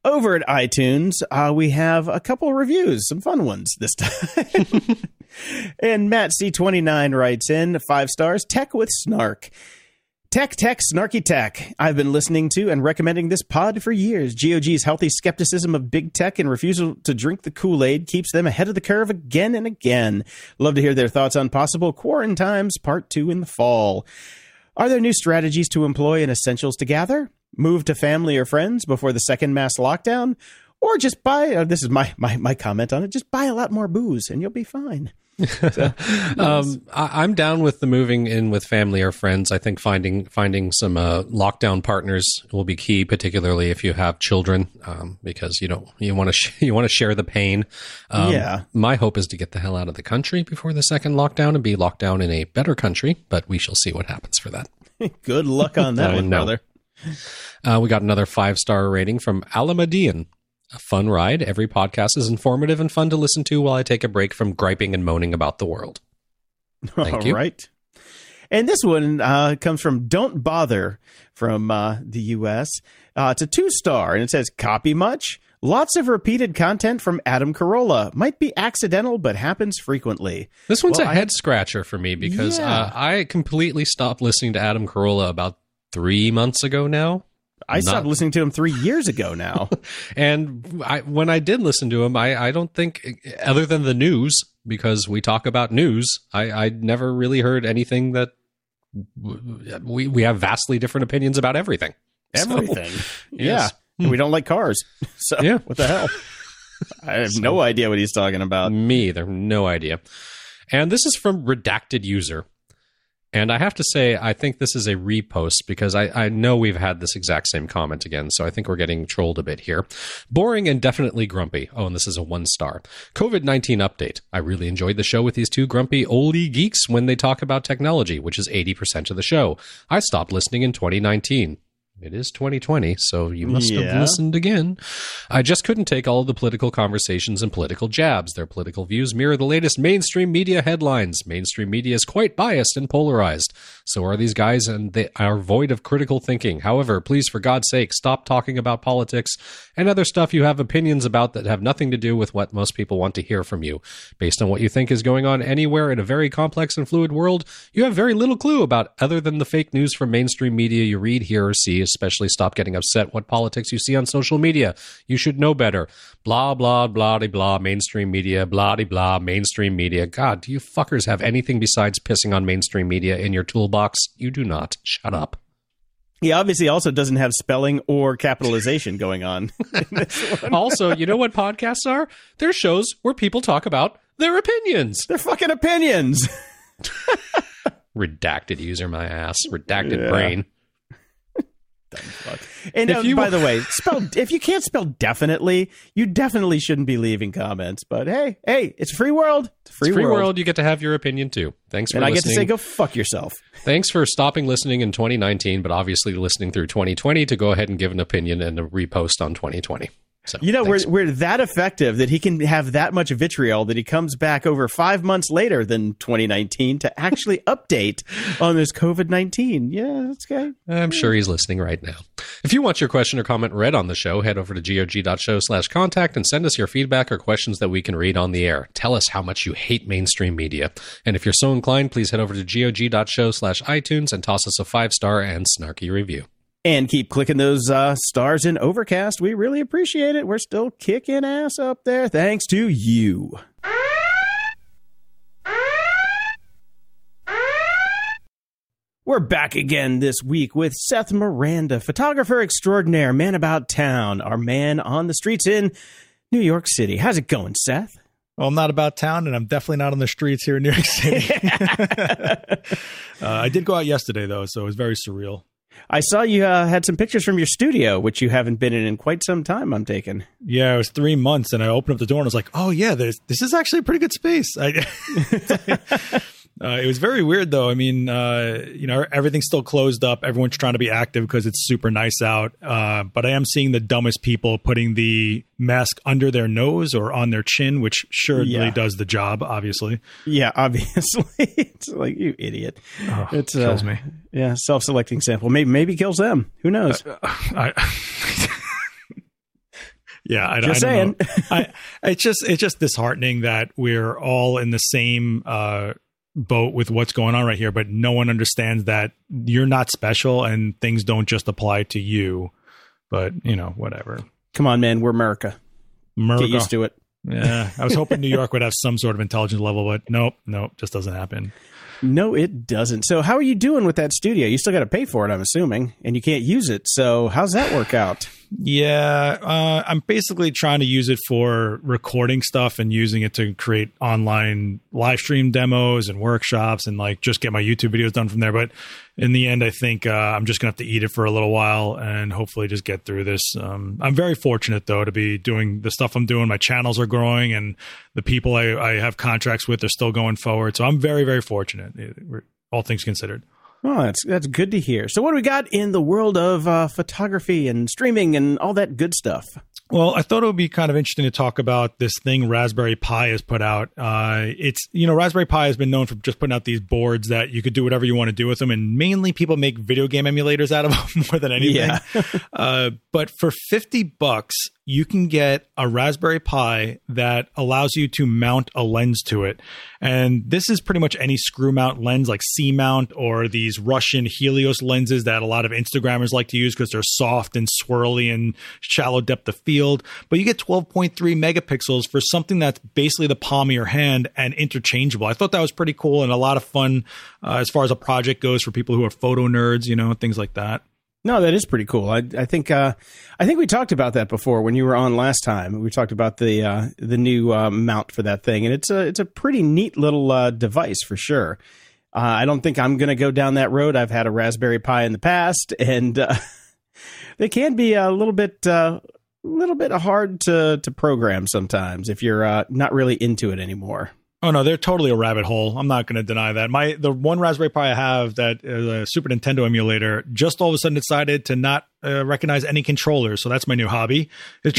Over at iTunes, uh, we have a couple of reviews, some fun ones this time. And Matt C twenty-nine writes in, five stars, Tech with Snark. Tech, tech, snarky tech. I've been listening to and recommending this pod for years. G O G's healthy skepticism of big tech and refusal to drink the Kool-Aid keeps them ahead of the curve again and again. Love to hear their thoughts on possible quarantine times, part two in the fall. Are there new strategies to employ in essentials to gather? Move to family or friends before the second mass lockdown? Or just buy, uh, this is my, my, my comment on it, just buy a lot more booze and you'll be fine. So, um, I, I'm down with the moving in with family or friends. I think finding finding some uh, lockdown partners will be key, particularly if you have children, um, because you know you want to sh- you want to share the pain. Um, yeah. My hope is to get the hell out of the country before the second lockdown and be locked down in a better country. But we shall see what happens for that. Good luck on that I one, know. brother. Uh, we got another five-star rating from Alamadian. A fun ride. Every podcast is informative and fun to listen to while I take a break from griping and moaning about the world. Thank All you. right. And this one uh, comes from Don't Bother from uh, the U S. Uh, it's a two-star, and it says, copy much? Lots of repeated content from Adam Carolla. Might be accidental, but happens frequently. This one's Well, a I- head scratcher for me because Yeah. uh, I completely stopped listening to Adam Carolla about three months ago now. I Not- stopped listening to him three years ago now. And I, when I did listen to him, I, I don't think, other than the news, because we talk about news, I, I never really heard anything that we we have vastly different opinions about everything. So, Everything. yes. Yeah. We don't like cars. So Yeah. what the hell? I have no idea what he's talking about. Me either. No idea. And this is from Redacted User. And I have to say, I think this is a repost because I, I know we've had this exact same comment again, so I think we're getting trolled a bit here. Boring and definitely grumpy. Oh, and this is a one star. COVID nineteen update. I really enjoyed the show with these two grumpy oldie geeks when they talk about technology, which is eighty percent of the show. I stopped listening in twenty nineteen. It is twenty twenty, so you must Yeah. have listened again. I just couldn't take all of the political conversations and political jabs. Their political views mirror the latest mainstream media headlines. Mainstream media is quite biased and polarized. So are these guys, and they are void of critical thinking. However, please, for God's sake, stop talking about politics and other stuff you have opinions about that have nothing to do with what most people want to hear from you. Based on what you think is going on anywhere in a very complex and fluid world, you have very little clue about other than the fake news from mainstream media you read, hear, or see. Especially stop getting upset what politics you see on social media. You should know better. Blah, blah, blah, de blah, mainstream media, blah, de blah, mainstream media. God, do you fuckers have anything besides pissing on mainstream media in your toolbox? You do not. Shut up. He obviously also doesn't have spelling or capitalization going on. in this one. Also, you know what podcasts are? They're shows where people talk about their opinions. They're fucking opinions. Redacted user, my ass. Redacted Yeah. brain. And If uh, you- by the way, spell if you can't spell definitely, you definitely shouldn't be leaving comments. But hey, hey, it's a free world. It's a free, Free world. world, you get to have your opinion too. Thanks for And I get listening. to say, go fuck yourself. Thanks for stopping listening in twenty nineteen, but obviously listening through twenty twenty to go ahead and give an opinion and a repost on twenty twenty. So, You know, we're, thanks. we're that effective that he can have that much vitriol that he comes back over five months later than twenty nineteen to actually update on this COVID nineteen. Yeah, that's okay. I'm sure he's listening right now. If you want your question or comment read on the show, head over to gog.show slash contact and send us your feedback or questions that we can read on the air. Tell us how much you hate mainstream media. And if you're so inclined, please head over to gog.show slash iTunes and toss us a five-star and snarky review. And keep clicking those uh, stars in Overcast. We really appreciate it. We're still kicking ass up there thanks to you. We're back again this week with Seth Miranda, photographer extraordinaire, man about town, our man on the streets in New York City. How's it going, Seth? Well, I'm not about town, and I'm definitely not on the streets here in New York City. uh, I did go out yesterday, though, so it was very surreal. I saw you uh, had some pictures from your studio, which you haven't been in in quite some time, I'm taking. Yeah, it was three months, and I opened up the door, and I was like, oh, yeah, this, this is actually a pretty good space. I, uh, it was very weird, though. I mean, uh, you know, everything's still closed up. Everyone's trying to be active because it's super nice out. Uh, but I am seeing the dumbest people putting the mask under their nose or on their chin, which surely Yeah. does the job, obviously. Yeah, obviously. It's like, you idiot. Oh, It's kills uh, me. Yeah, self-selecting sample. Maybe maybe kills them. Who knows? I, Yeah, I, just I saying. don't know. I, it's just it's just disheartening that we're all in the same uh, boat with what's going on right here, but no one understands that you're not special and things don't just apply to you. But you know, whatever. Come on, man, we're America. America. Get used to it. Yeah, I was hoping New York would have some sort of intelligence level, but nope, nope, just doesn't happen. No, it doesn't. So how are you doing with that studio? You still got to pay for it, I'm assuming, and you can't use it. So how's that work out? Yeah, uh, I'm basically trying to use it for recording stuff and using it to create online live stream demos and workshops and like just get my YouTube videos done from there. But in the end, I think uh, I'm just going to have to eat it for a little while and hopefully just get through this. Um, I'm very fortunate, though, to be doing the stuff I'm doing. My channels are growing and the people I, I have contracts with are still going forward. So I'm very, very fortunate, all things considered. Oh, that's that's good to hear. So what do we got in the world of uh, photography and streaming and all that good stuff? Well, I thought it would be kind of interesting to talk about this thing Raspberry Pi has put out. Uh, it's, you know, Raspberry Pi has been known for just putting out these boards that you could do whatever you want to do with them. And mainly people make video game emulators out of them more than anything. Yeah. uh, but for fifty bucks, you can get a Raspberry Pi that allows you to mount a lens to it. And this is pretty much any screw mount lens like C-mount or these Russian Helios lenses that a lot of Instagrammers like to use because they're soft and swirly and shallow depth of field. But you get twelve point three megapixels for something that's basically the palm of your hand and interchangeable. I thought that was pretty cool and a lot of fun uh, as far as a project goes for people who are photo nerds, you know, things like that. No, that is pretty cool. I, I think uh, I think we talked about that before when you were on last time. We talked about the uh, the new uh, mount for that thing, and it's a it's a pretty neat little uh, device for sure. Uh, I don't think I'm going to go down that road. I've had a Raspberry Pi in the past, and uh, they can be a little bit uh, a little bit hard to to program sometimes if you're uh, not really into it anymore. Oh no, they're totally a rabbit hole. I'm not going to deny that. My the one Raspberry Pi I have that is a Super Nintendo emulator just all of a sudden decided to not uh, recognize any controllers. So that's my new hobby. Is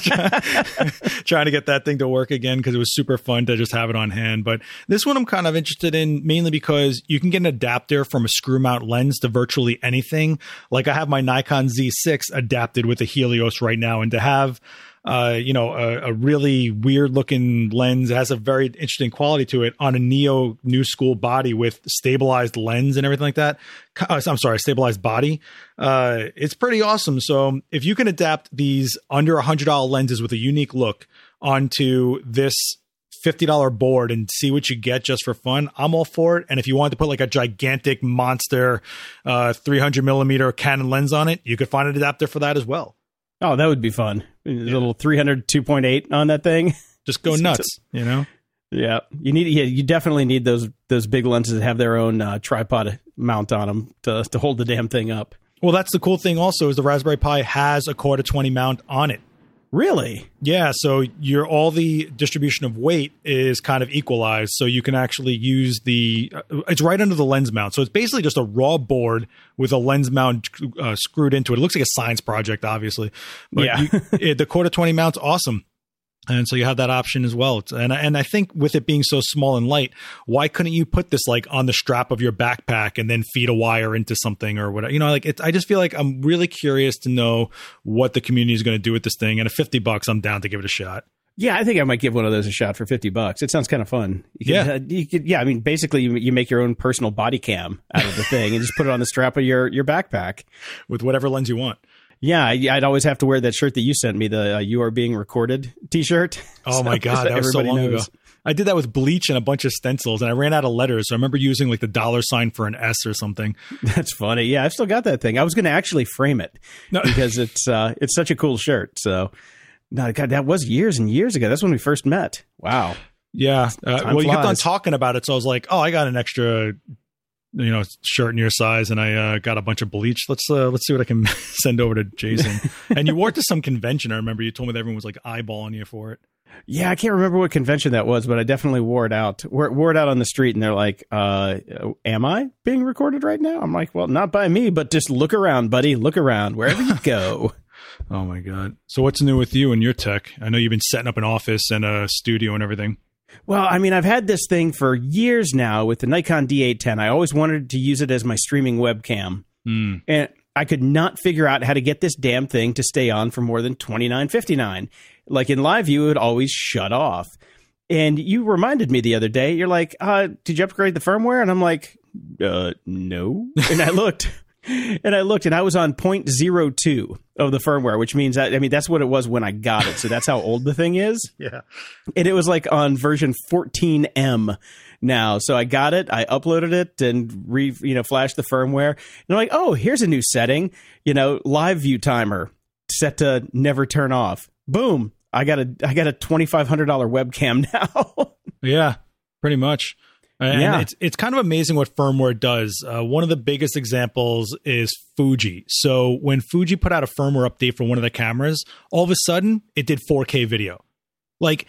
trying to get that thing to work again because it was super fun to just have it on hand. But this one I'm kind of interested in mainly because you can get an adapter from a screw mount lens to virtually anything. Like I have my Nikon Z six adapted with a Helios right now, and to have Uh, you know, a, a really weird looking lens. It has a very interesting quality to it on a Neo new school body with stabilized lens and everything like that. Uh, I'm sorry, stabilized body. Uh, it's pretty awesome. So if you can adapt these under one hundred dollars lenses with a unique look onto this fifty dollars board and see what you get just for fun, I'm all for it. And if you wanted to put like a gigantic monster uh, three hundred millimeter Canon lens on it, you could find an adapter for that as well. Oh, that would be fun. A little three hundred two point eight on that thing. Just go nuts, you know? Yeah. You need, yeah, you definitely need those those big lenses that have their own uh, tripod mount on them to, to hold the damn thing up. Well, that's the cool thing also is the Raspberry Pi has a quarter twenty mount on it. Really? Yeah, so your all the distribution of weight is kind of equalized, so you can actually use the uh, it's right under the lens mount. So it's basically just a raw board with a lens mount uh, screwed into it. It looks like a science project, obviously. But yeah. you, it, the quarter twenty mount's awesome. And so you have that option as well. And and I think with it being so small and light, why couldn't you put this like on the strap of your backpack and then feed a wire into something or whatever? You know, like it, I just feel like I'm really curious to know what the community is going to do with this thing. And at fifty bucks, I'm down to give it a shot. Yeah, I think I might give one of those a shot for fifty bucks. It sounds kind of fun. You could, yeah. Uh, you could, yeah, I mean, basically you, you make your own personal body cam out of the thing and just put it on the strap of your, your backpack. With whatever lens you want. Yeah, I'd always have to wear that shirt that you sent me, the uh, "You Are Being Recorded" T-shirt. Oh so, my god, that was so long knows. ago. I did that with bleach and a bunch of stencils, and I ran out of letters. So I remember using like the dollar sign for an S or something. That's funny. Yeah, I've still got that thing. I was going to actually frame it no. because it's uh, it's such a cool shirt. So, no, God, that was years and years ago. That's when we first met. Wow. Yeah. Uh, well, flies. You kept on talking about it, so I was like, oh, I got an extra, you know, shirt in your size, and I uh, got a bunch of bleach. Let's uh, let's see what I can send over to Jason. And you wore it to some convention. I remember you told me that everyone was like eyeballing you for it. Yeah, I can't remember what convention that was, but I definitely wore it out. Wore, wore it out on the street, and they're like, uh, "Am I being recorded right now?" I'm like, "Well, not by me, but just look around, buddy. Look around wherever you go." Oh my god! So what's new with you and your tech? I know you've been setting up an office and a studio and everything. Well, I mean, I've had this thing for years now with the Nikon D eight ten. I always wanted to use it as my streaming webcam. Mm. And I could not figure out how to get this damn thing to stay on for more than twenty-nine fifty-nine. Like in live view, it would always shut off. And you reminded me the other day, you're like, uh, did you upgrade the firmware? And I'm like, uh, no. And I looked, and I looked, and I was on zero point zero two of the firmware, which means, that, I mean, that's what it was when I got it. So that's how old the thing is. Yeah. And it was like on version fourteen M now. So I got it, I uploaded it, and re, you know, flashed the firmware. And I'm like, oh, here's a new setting, you know, live view timer set to never turn off. Boom. I got a I got a twenty-five hundred dollars webcam now. Yeah, pretty much. And yeah. it's it's kind of amazing what firmware does. Uh, one of the biggest examples is Fuji. So when Fuji put out a firmware update for one of the cameras, all of a sudden it did four K video. Like,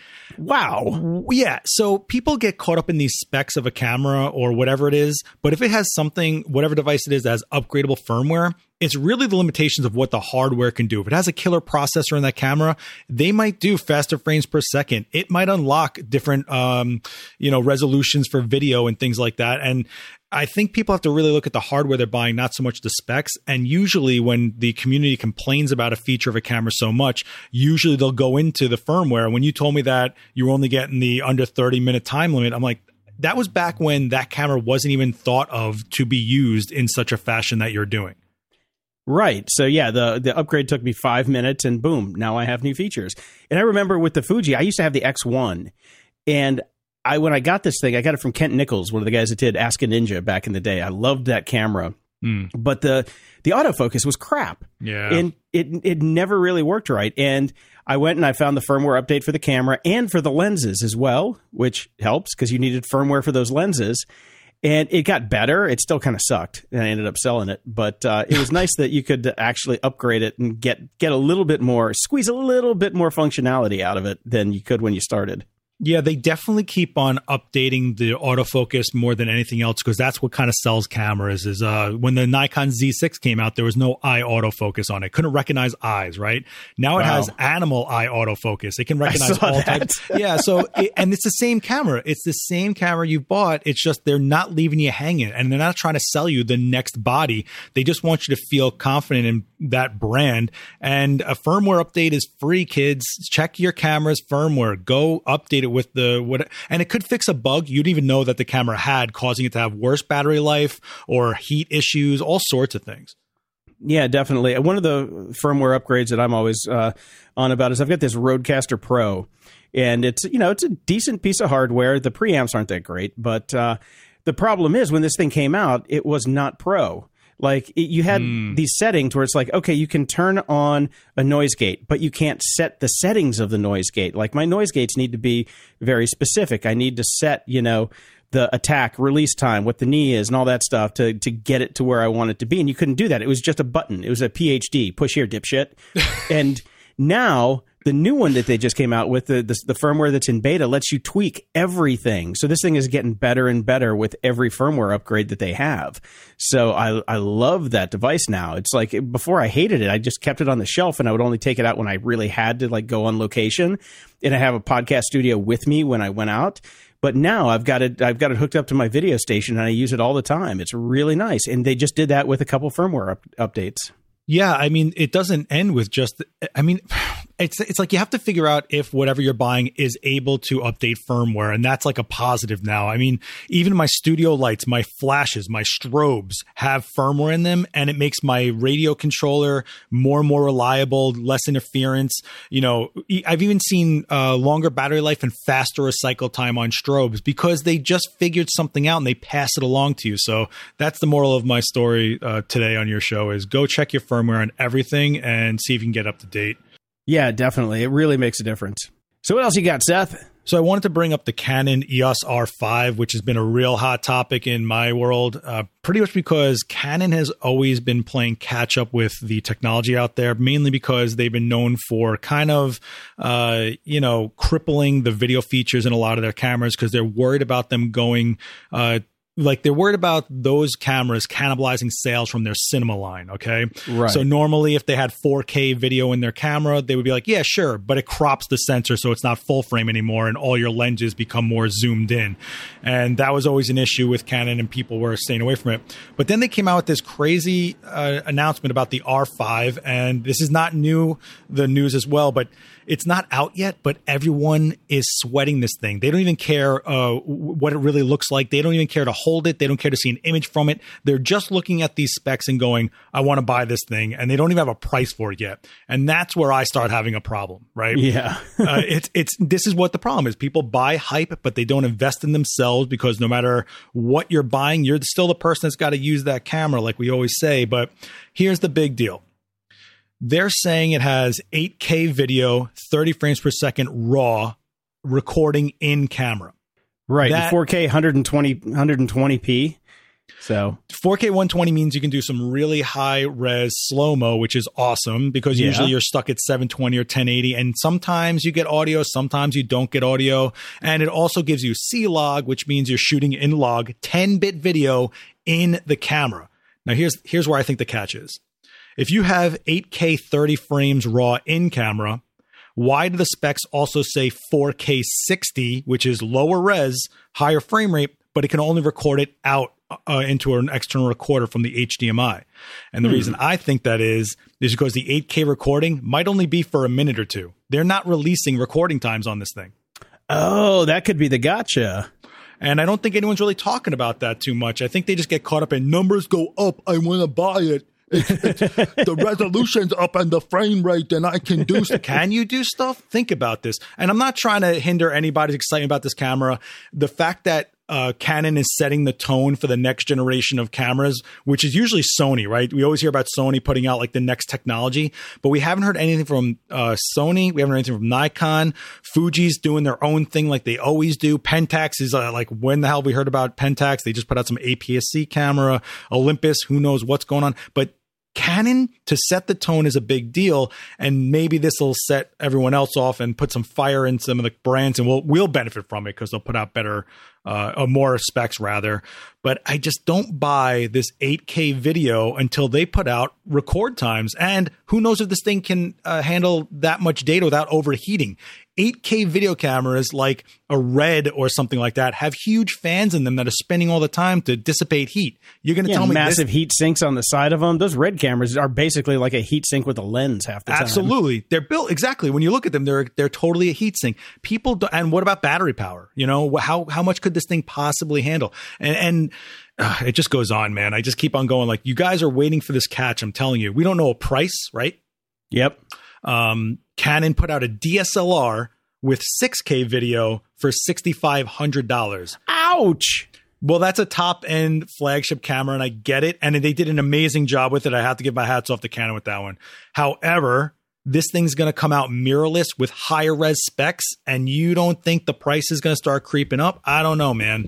wow. Yeah. So people get caught up in these specs of a camera or whatever it is. But if it has something, whatever device it is that has upgradable firmware, it's really the limitations of what the hardware can do. If it has a killer processor in that camera, they might do faster frames per second. It might unlock different, um, you know, resolutions for video and things like that. And I think people have to really look at the hardware they're buying, not so much the specs. And usually when the community complains about a feature of a camera so much, usually they'll go into the firmware. When you told me that you were only getting the under thirty minute time limit, I'm like, that was back when that camera wasn't even thought of to be used in such a fashion that you're doing. Right. So yeah, the, the upgrade took me five minutes and boom, now I have new features. And I remember with the Fuji, I used to have the X one, and I when I got this thing, I got it from Kent Nichols, one of the guys that did Ask a Ninja back in the day. I loved that camera. Mm. But the the autofocus was crap. Yeah. And it it never really worked right. And I went and I found the firmware update for the camera and for the lenses as well, which helps because you needed firmware for those lenses. And it got better. It still kind of sucked, and I ended up selling it. But uh, it was nice that you could actually upgrade it and get get a little bit more, squeeze a little bit more functionality out of it than you could when you started. Yeah, they definitely keep on updating the autofocus more than anything else because that's what kind of sells cameras. Is uh, when the Nikon Z six came out, there was no eye autofocus on it. Couldn't recognize eyes, right? Now it wow. has animal eye autofocus. It can recognize all that. types. Yeah, so it, and it's the same camera. It's the same camera you bought. It's just they're not leaving you hanging, and they're not trying to sell you the next body. They just want you to feel confident in that brand. And a firmware update is free, kids. Check your camera's firmware. Go update it with the what, and it could fix a bug you didn't even know that the camera had, causing it to have worse battery life or heat issues, all sorts of things. Yeah, definitely. One of the firmware upgrades that I'm always uh, on about is I've got this Rodecaster Pro, and it's you know it's a decent piece of hardware. The preamps aren't that great, but uh, the problem is when this thing came out, it was not Pro. Like it, you had mm. these settings where it's like, okay, you can turn on a noise gate, but you can't set the settings of the noise gate. Like my noise gates need to be very specific. I need to set, you know, the attack release time, what the knee is and all that stuff to, to get it to where I want it to be. And you couldn't do that. It was just a button. It was a P H D, push here, dipshit. And now the new one that they just came out with, the, the the firmware that's in beta, lets you tweak everything. So this thing is getting better and better with every firmware upgrade that they have. So I I love that device now. It's like before I hated it. I just kept it on the shelf and I would only take it out when I really had to like go on location. And I have a podcast studio with me when I went out. But now I've got it I've got it hooked up to my video station and I use it all the time. It's really nice. And they just did that with a couple firmware up, updates. Yeah, I mean, it doesn't end with just, I mean, it's it's like you have to figure out if whatever you're buying is able to update firmware. And that's like a positive now. I mean, even my studio lights, my flashes, my strobes have firmware in them. And it makes my radio controller more and more reliable, less interference. You know, I've even seen uh, longer battery life and faster recycle time on strobes because they just figured something out and they pass it along to you. So that's the moral of my story uh, today on your show is go check your firmware on everything and see if you can get up to date. Yeah, definitely. It really makes a difference. So what else you got, Seth? So I wanted to bring up the Canon E O S R five, which has been a real hot topic in my world, uh, pretty much because Canon has always been playing catch up with the technology out there, mainly because they've been known for kind of, uh, you know, crippling the video features in a lot of their cameras because they're worried about them going uh like they're worried about those cameras cannibalizing sales from their cinema line. Okay. Right. So normally if they had four K video in their camera, they would be like, yeah, sure. But it crops the sensor. So it's not full frame anymore. And all your lenses become more zoomed in. And that was always an issue with Canon and people were staying away from it. But then they came out with this crazy uh, announcement about the R five. And this is not new, the news as well, but it's not out yet, but everyone is sweating this thing. They don't even care uh, what it really looks like. They don't even care to hold it. They don't care to see an image from it. They're just looking at these specs and going, I want to buy this thing. And they don't even have a price for it yet. And that's where I start having a problem, right? Yeah. uh, it's, it's, this is what the problem is. People buy hype, but they don't invest in themselves because no matter what you're buying, you're still the person that's got to use that camera, like we always say. But here's the big deal. They're saying it has eight K video, thirty frames per second raw recording in camera. Right. That, four K, one twenty, one twenty p. So four K one twenty means you can do some really high res slow-mo, which is awesome because yeah. usually you're stuck at seven twenty or ten eighty. And sometimes you get audio, sometimes you don't get audio. And it also gives you C-Log, which means you're shooting in log ten bit video in the camera. Now here's, here's where I think the catch is. If you have eight K thirty frames raw in camera, why do the specs also say four K sixty, which is lower res, higher frame rate, but it can only record it out uh, into an external recorder from the H D M I? And the hmm. reason I think that is, is because the eight K recording might only be for a minute or two. They're not releasing recording times on this thing. Oh, that could be the gotcha. And I don't think anyone's really talking about that too much. I think they just get caught up in numbers go up. I want to buy it. It's, it's, the resolution's up and the frame rate, and I can do stuff. Can you do stuff? Think about this. And I'm not trying to hinder anybody's excitement about this camera. The fact that uh, Canon is setting the tone for the next generation of cameras, which is usually Sony, right? We always hear about Sony putting out like the next technology, but we haven't heard anything from uh, Sony. We haven't heard anything from Nikon. Fuji's doing their own thing like they always do. Pentax is uh, like, when the hell have we heard about Pentax? They just put out some A P S C camera. Olympus, who knows what's going on. But Canon, to set the tone, is a big deal, and maybe this will set everyone else off and put some fire in some of the brands, and we'll we'll benefit from it because they'll put out better uh, or more specs rather. But I just don't buy this eight K video until they put out record times, and who knows if this thing can uh, handle that much data without overheating. eight K video cameras like a Red or something like that have huge fans in them that are spinning all the time to dissipate heat. You're going to yeah, tell me massive this- heat sinks on the side of them. Those Red cameras are basically like a heat sink with a lens half the time. Absolutely. They're built exactly. When you look at them, they're they're totally a heat sink. People do, and what about battery power? You know, how how much could this thing possibly handle? And and uh, it just goes on, man. I just keep on going. Like, you guys are waiting for this catch. I'm telling you, we don't know a price, right? Yep. Um, Canon put out a D S L R with six K video for six thousand five hundred dollars. Ouch. Well, that's a top-end flagship camera, and I get it. And they did an amazing job with it. I have to give my hats off to Canon with that one. However, this thing's going to come out mirrorless with higher res specs, and you don't think the price is going to start creeping up? I don't know, man.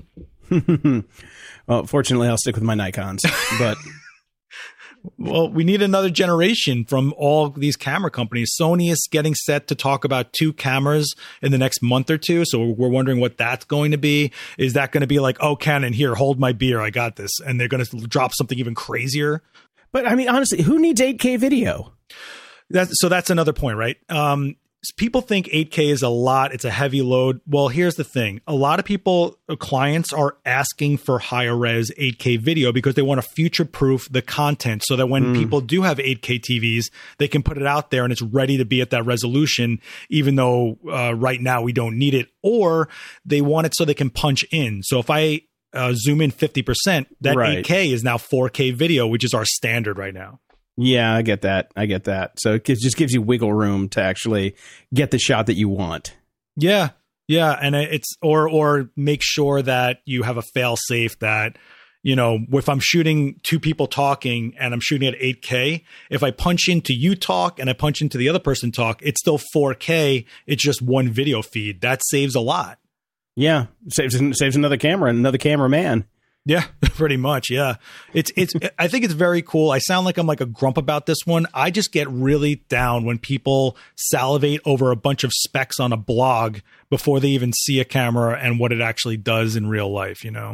Well, fortunately, I'll stick with my Nikons, but... Well, we need another generation from all these camera companies. Sony is getting set to talk about two cameras in the next month or two. So we're wondering what that's going to be. Is that going to be like, oh, Canon, here, hold my beer, I got this. And they're going to drop something even crazier. But I mean, honestly, who needs eight K video? That's, so that's another point, right? Um, people think eight K is a lot. It's a heavy load. Well, here's the thing. A lot of people, clients are asking for higher res eight K video because they want to future proof the content so that when mm. people do have eight K T Vs, they can put it out there and it's ready to be at that resolution, even though uh, right now we don't need it. Or they want it so they can punch in. So if I uh, zoom in fifty percent, that right. eight K is now four K video, which is our standard right now. Yeah, I get that. I get that. So it just gives you wiggle room to actually get the shot that you want. Yeah. Yeah. And it's, or, or make sure that you have a fail safe that, you know, if I'm shooting two people talking and I'm shooting at eight K, if I punch into you talk and I punch into the other person talk, it's still four K. It's just one video feed. That saves a lot. Yeah. Saves, saves another camera and another cameraman. Yeah, pretty much. Yeah. It's, it's, I think it's very cool. I sound like I'm like a grump about this one. I just get really down when people salivate over a bunch of specs on a blog before they even see a camera and what it actually does in real life, you know?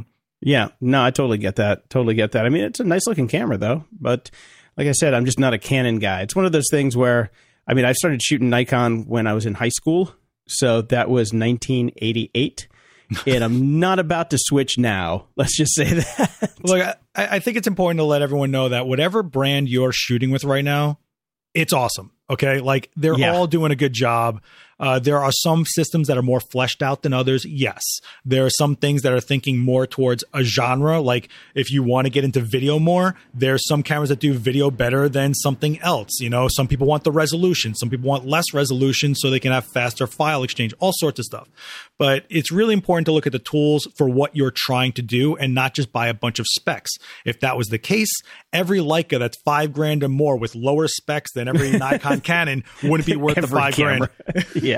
Yeah, no, I totally get that. Totally get that. I mean, it's a nice looking camera though, but like I said, I'm just not a Canon guy. It's one of those things where, I mean, I started shooting Nikon when I was in high school. So that was nineteen eighty-eight. And I'm not about to switch now. Let's just say that. Look, I, I think it's important to let everyone know that whatever brand you're shooting with right now, it's awesome. Okay. Like they're Yeah. all doing a good job. Uh, there are some systems that are more fleshed out than others. Yes. There are some things that are thinking more towards a genre. Like if you want to get into video more, there's some cameras that do video better than something else. You know, some people want the resolution. Some people want less resolution so they can have faster file exchange, all sorts of stuff. But it's really important to look at the tools for what you're trying to do and not just buy a bunch of specs. If that was the case, every Leica that's five grand or more with lower specs than every Nikon Canon wouldn't be worth the Every five camera. grand. Yeah.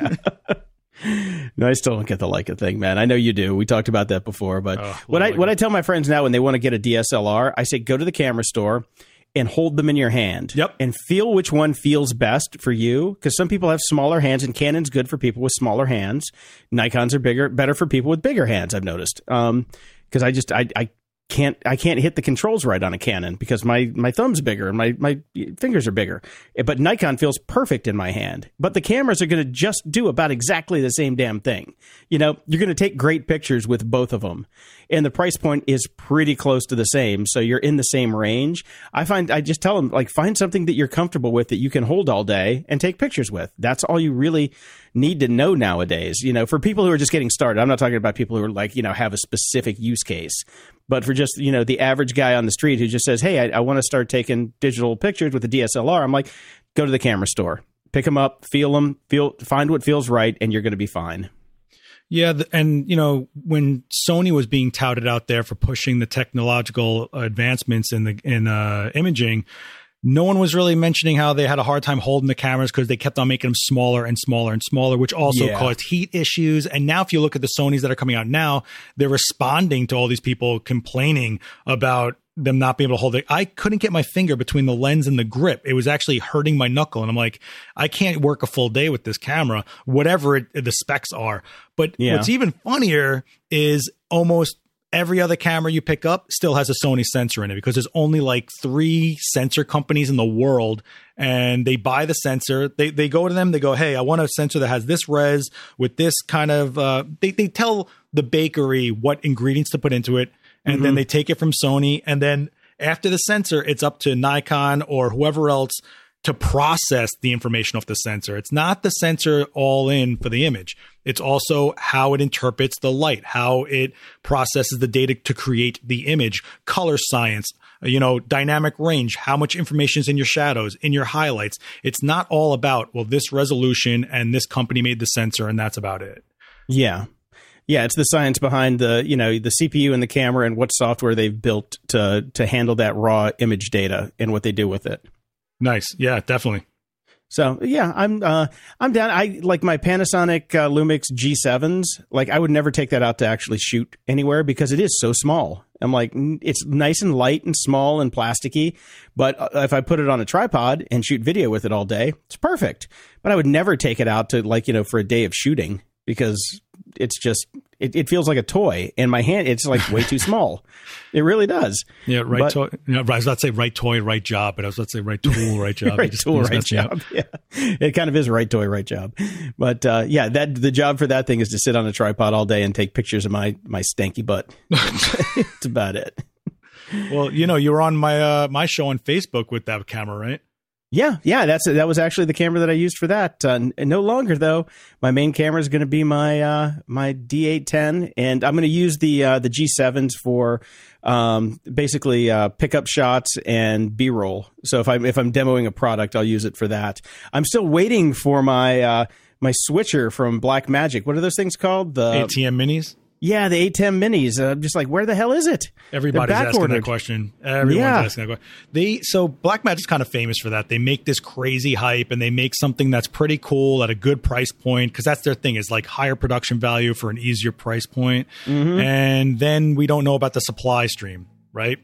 No, I still don't get the Leica thing, man. I know you do. We talked about that before, but Oh, what I Leica. what I tell my friends now when they want to get a D S L R, I say go to the camera store and hold them in your hand. Yep. And feel which one feels best for you, because some people have smaller hands, and Canon's good for people with smaller hands. Nikons are bigger, better for people with bigger hands. I've noticed. Um, because I just I I can't I can't hit the controls right on a Canon because my my thumb's bigger and my my fingers are bigger. But Nikon feels perfect in my hand. But the cameras are going to just do about exactly the same damn thing. You know, you're going to take great pictures with both of them. And the price point is pretty close to the same, so you're in the same range. I find I just tell them, like, find something that you're comfortable with that you can hold all day and take pictures with. That's all you really need to know nowadays. You know, for people who are just getting started, I'm not talking about people who are like, you know, have a specific use case, but for just, you know, the average guy on the street who just says, hey, I, I want to start taking digital pictures with a D S L R. I'm like, go to the camera store, pick them up, feel them, feel, find what feels right, and you're going to be fine. Yeah, th- and you know, when Sony was being touted out there for pushing the technological advancements in the in uh, imaging, no one was really mentioning how they had a hard time holding the cameras because they kept on making them smaller and smaller and smaller, which also Yeah. caused heat issues. And now, if you look at the Sonys that are coming out now, they're responding to all these people complaining about them not being able to hold it. I couldn't get my finger between the lens and the grip. It was actually hurting my knuckle. And I'm like, I can't work a full day with this camera, whatever it, the specs are. But Yeah. what's even funnier is almost every other camera you pick up still has a Sony sensor in it, because there's only like three sensor companies in the world, and they buy the sensor. They they go to them, they go, hey, I want a sensor that has this res with this kind of, uh, they, they tell the bakery what ingredients to put into it. And then they take it from Sony. And then after the sensor, it's up to Nikon or whoever else to process the information off the sensor. It's not the sensor all in for the image. It's also how it interprets the light, how it processes the data to create the image, color science, you know, dynamic range, how much information is in your shadows, in your highlights. It's not all about, well, this resolution and this company made the sensor and that's about it. Yeah. Yeah, it's the science behind the, you know, the C P U and the camera and what software they've built to to handle that raw image data and what they do with it. Nice. Yeah, definitely. So yeah, I'm uh, I'm down. I like my Panasonic uh, Lumix G sevens. Like I would never take that out to actually shoot anywhere because it is so small. I'm like, it's nice and light and small and plasticky, but uh, if I put it on a tripod and shoot video with it all day, it's perfect. But I would never take it out to, like, you know, for a day of shooting, because it's just, it, it feels like a toy in my hand. It's like way too small. It really does. Yeah, right. But- toy. You know, I was about to say right toy, right job, but I was about to say right tool, right job. Right It just- tool, it just right messed me up. job. Yeah, it kind of is right toy, right job. But uh, yeah, that the job for that thing is to sit on a tripod all day and take pictures of my my stanky butt. That's about it. Well, you know, you were on my uh, my show on Facebook with that camera, right? Yeah, yeah, that's that was actually the camera that I used for that. Uh, n- no longer though. My main camera is going to be my uh, my D eight ten, and I'm going to use the uh, the G sevens for um, basically uh, pickup shots and B-roll. So if I'm if I'm demoing a product, I'll use it for that. I'm still waiting for my uh, my switcher from Blackmagic. What are those things called? The A T M minis. yeah, the A ten minis. Uh, I'm just like, where the hell is it? Everybody's They're asking that back-ordered. question. Everyone's Yeah. asking that question. They so Blackmagic's kind of famous for that. They make this crazy hype and they make something that's pretty cool at a good price point, because that's their thing, is like higher production value for an easier price point. Mm-hmm. And then we don't know about the supply stream, right?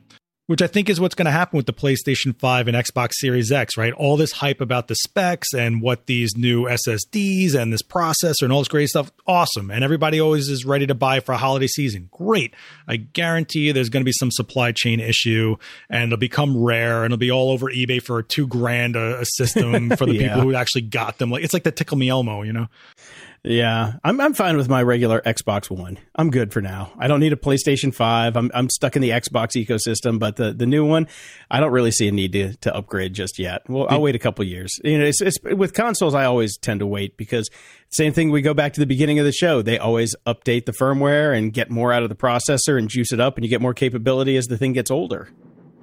Which I think is what's going to happen with the PlayStation five and Xbox Series X, right? All this hype about the specs and what these new S S Ds and this processor and all this great stuff. Awesome. And everybody always is ready to buy for a holiday season. Great. I guarantee you there's going to be some supply chain issue and it'll become rare and it'll be all over eBay for two grand a, a system for the Yeah. people who actually got them. Like it's like the Tickle Me Elmo, you know? Yeah, I'm I'm fine with my regular Xbox One. I'm good for now. I don't need a PlayStation five. I'm I'm stuck in the Xbox ecosystem, but the, the new one, I don't really see a need to, to upgrade just yet. Well, I'll wait a couple years. You know, it's, it's with consoles. I always tend to wait because same thing. We go back to the beginning of the show. They always update the firmware and get more out of the processor and juice it up, and you get more capability as the thing gets older.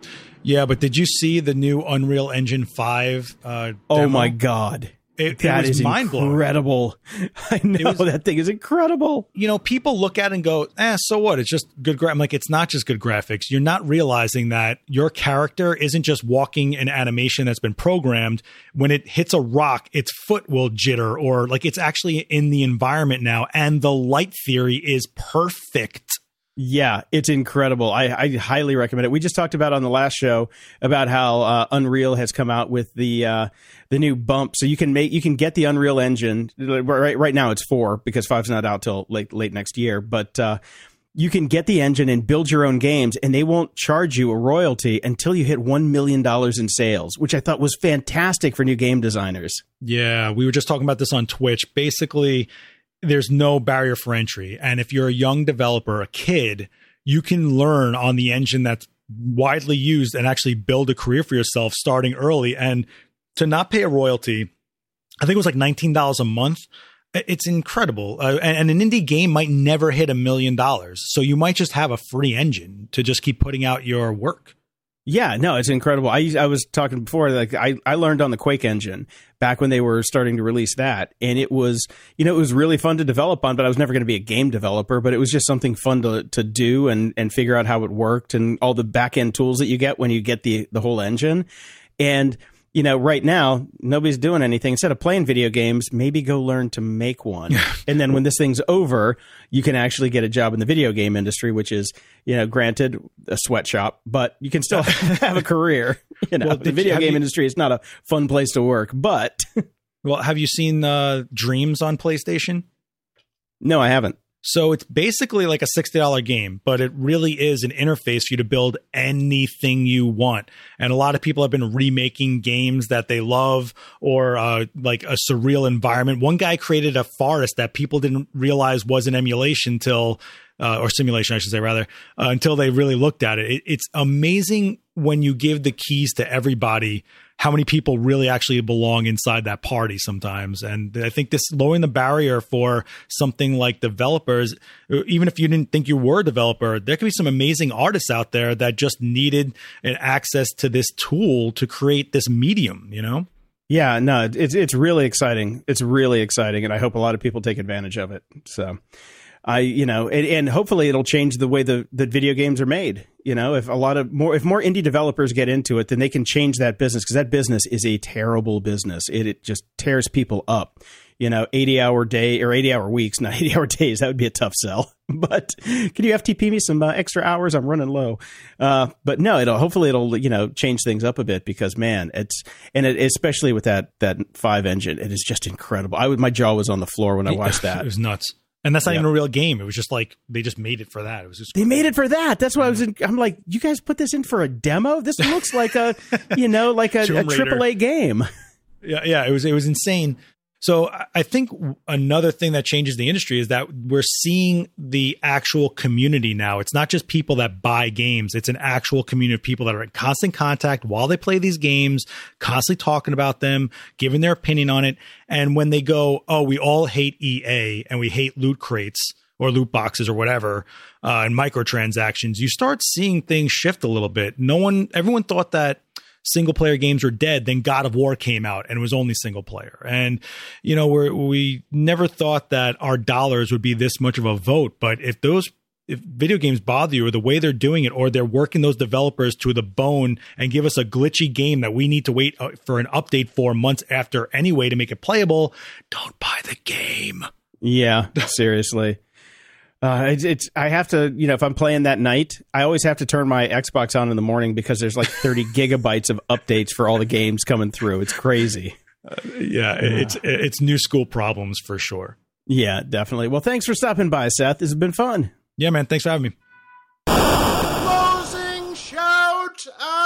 Yeah, but did you see the new Unreal Engine five? Uh, Oh demo? my God. It, That it was is mind-blowing. incredible. I know was- that thing is incredible. You know, people look at it and go, eh, so what? It's just good gra-. I'm like, it's not just good graphics. You're not realizing that your character isn't just walking an animation that's been programmed. When it hits a rock, its foot will jitter, or like it's actually in the environment now. And the light theory is perfect. Yeah, it's incredible. I, I highly recommend it. We just talked about on the last show about how uh, Unreal has come out with the uh, the new bump, so you can make you can get the Unreal Engine. Right right now it's four because five's not out till late late next year, but uh, you can get the engine and build your own games, and they won't charge you a royalty until you hit one million dollars in sales, which I thought was fantastic for new game designers. Yeah, we were just talking about this on Twitch. Basically, there's no barrier for entry. And if you're a young developer, a kid, you can learn on the engine that's widely used and actually build a career for yourself starting early. And to not pay a royalty, I think it was like nineteen dollars a month. It's incredible. Uh, and, and an indie game might never hit a million dollars. So you might just have a free engine to just keep putting out your work. Yeah, no, it's incredible. I I was talking before, like I, I learned on the Quake engine back when they were starting to release that, and it was, you know, it was really fun to develop on, but I was never going to be a game developer, but it was just something fun to to do and and figure out how it worked and all the back end tools that you get when you get the the whole engine. And you know, right now, nobody's doing anything. Instead of playing video games, maybe go learn to make one. And then when this thing's over, you can actually get a job in the video game industry, which is, you know, granted, a sweatshop, but you can still have a career. You know, Well, the did video you- have game you- industry is not a fun place to work, but Well, have you seen uh, Dreams on PlayStation? no, I haven't. So it's basically like a sixty dollars game, but it really is an interface for you to build anything you want. And a lot of people have been remaking games that they love or uh, like a surreal environment. One guy created a forest that people didn't realize was an emulation till, uh, or simulation, I should say, rather, uh, until they really looked at it. it. It's amazing when you give the keys to everybody, how many people really actually belong inside that party sometimes. And I think this lowering the barrier for something like developers, even if you didn't think you were a developer, there could be some amazing artists out there that just needed an access to this tool to create this medium, you know? Yeah, no, it's it's really exciting. It's really exciting, and I hope a lot of people take advantage of it. So, I, you know, and, and hopefully it'll change the way the, the video games are made. You know, if a lot of more, if more indie developers get into it, then they can change that business, because that business is a terrible business. It, it just tears people up. You know, eighty hour day or eighty hour weeks, not eighty hour days. That would be a tough sell. But can you F T P me some uh, extra hours? I'm running low. Uh, but no, it'll hopefully it'll, you know, change things up a bit, because man, it's, and it, especially with that, that five engine, it is just incredible. I would, my jaw was on the floor when I watched that. It was nuts. And that's not Yeah. even a real game. It was just like, they just made it for that. It was just, They made it for that. That's why I was in, I'm like, you guys put this in for a demo? This looks like a, you know, like a, a Tomb Raider. triple A game. yeah, yeah, it was, it was insane. So I- I think another thing that changes the industry is that we're seeing the actual community now. It's not just people that buy games. It's an actual community of people that are in constant contact while they play these games, constantly talking about them, giving their opinion on it. And when they go, oh, we all hate E A and we hate loot crates or loot boxes or whatever, uh, and microtransactions, you start seeing things shift a little bit. No one, everyone thought that single player games were dead. Then God of War came out and it was only single player. And, you know, we're, we never thought that our dollars would be this much of a vote. But if those, if video games bother you, or the way they're doing it, or they're working those developers to the bone and give us a glitchy game that we need to wait for an update for months after anyway to make it playable, don't buy the game. Yeah, seriously. Uh, it's, it's I have to, you know, if I'm playing that night, I always have to turn my Xbox on in the morning because there's like thirty gigabytes of updates for all the games coming through. It's crazy. Uh, yeah, it's it's new school problems for sure. Yeah, definitely. Well, thanks for stopping by, Seth. This has been fun. Yeah, man. Thanks for having me. Closing shout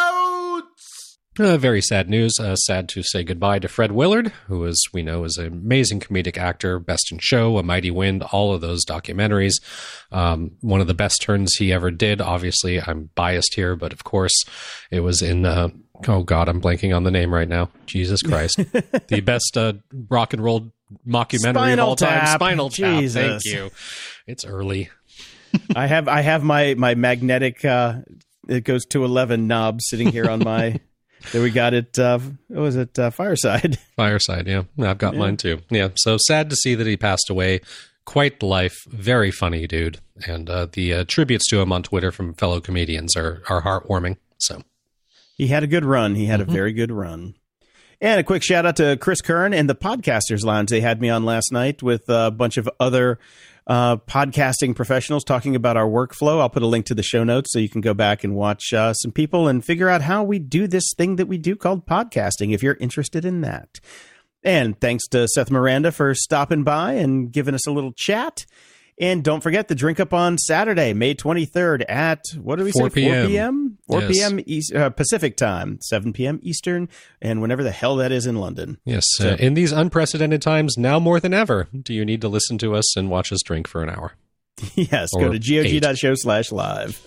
outs. Uh, very sad news. Uh, sad to say goodbye to Fred Willard, who, as we know, is an amazing comedic actor, Best in Show, A Mighty Wind, all of those documentaries. Um, one of the best turns he ever did. Obviously, I'm biased here, but of course, it was in... Uh, oh, God, I'm blanking on the name right now. Jesus Christ. The best uh, rock and roll mockumentary Spinal of all time. Tap. Spinal Tap. Jesus. Thank you. It's early. I have I have my my magnetic uh, it goes to eleven knob sitting here on my. There we got it. Uh, what was it? Uh, Fireside. Fireside. Yeah, I've got Yeah. mine too. Yeah. So sad to see that he passed away. Quite the life. Very funny dude. And uh, the uh, tributes to him on Twitter from fellow comedians are are heartwarming. So He had a good run. He had Mm-hmm. a very good run. And a quick shout out to Chris Kern and the Podcasters Lounge. They had me on last night with a bunch of other uh, podcasting professionals talking about our workflow. I'll put a link to the show notes so you can go back and watch uh, some people and figure out how we do this thing that we do called podcasting if you're interested in that. And thanks to Seth Miranda for stopping by and giving us a little chat. And don't forget the drink up on Saturday, May twenty-third at, what do we four say, four p.m.? four Yes. p.m. East, uh, Pacific time, seven p.m. Eastern, and whenever the hell that is in London. yes, So- uh, in these unprecedented times, now more than ever, do you need to listen to us and watch us drink for an hour? Yes, Or go to gog.show slash live.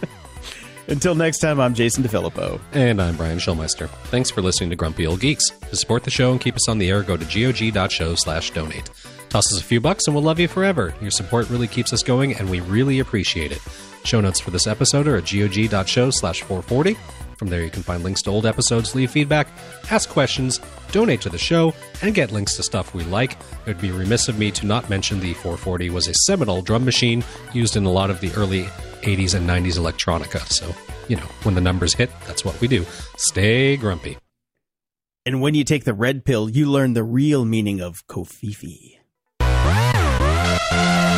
Until next time, I'm Jason DeFilippo. And I'm Brian Schulmeister. Thanks for listening to Grumpy Old Geeks. To support the show and keep us on the air, go to gog.show slash donate. Toss us a few bucks and we'll love you forever. Your support really keeps us going and we really appreciate it. Show notes for this episode are at gog.show slash 440. From there you can find links to old episodes, leave feedback, ask questions, donate to the show, and get links to stuff we like. It would be remiss of me to not mention the four forty was a seminal drum machine used in a lot of the early eighties and nineties electronica. So, you know, when the numbers hit, that's what we do. Stay grumpy. And when you take the red pill, you learn the real meaning of Kofifi.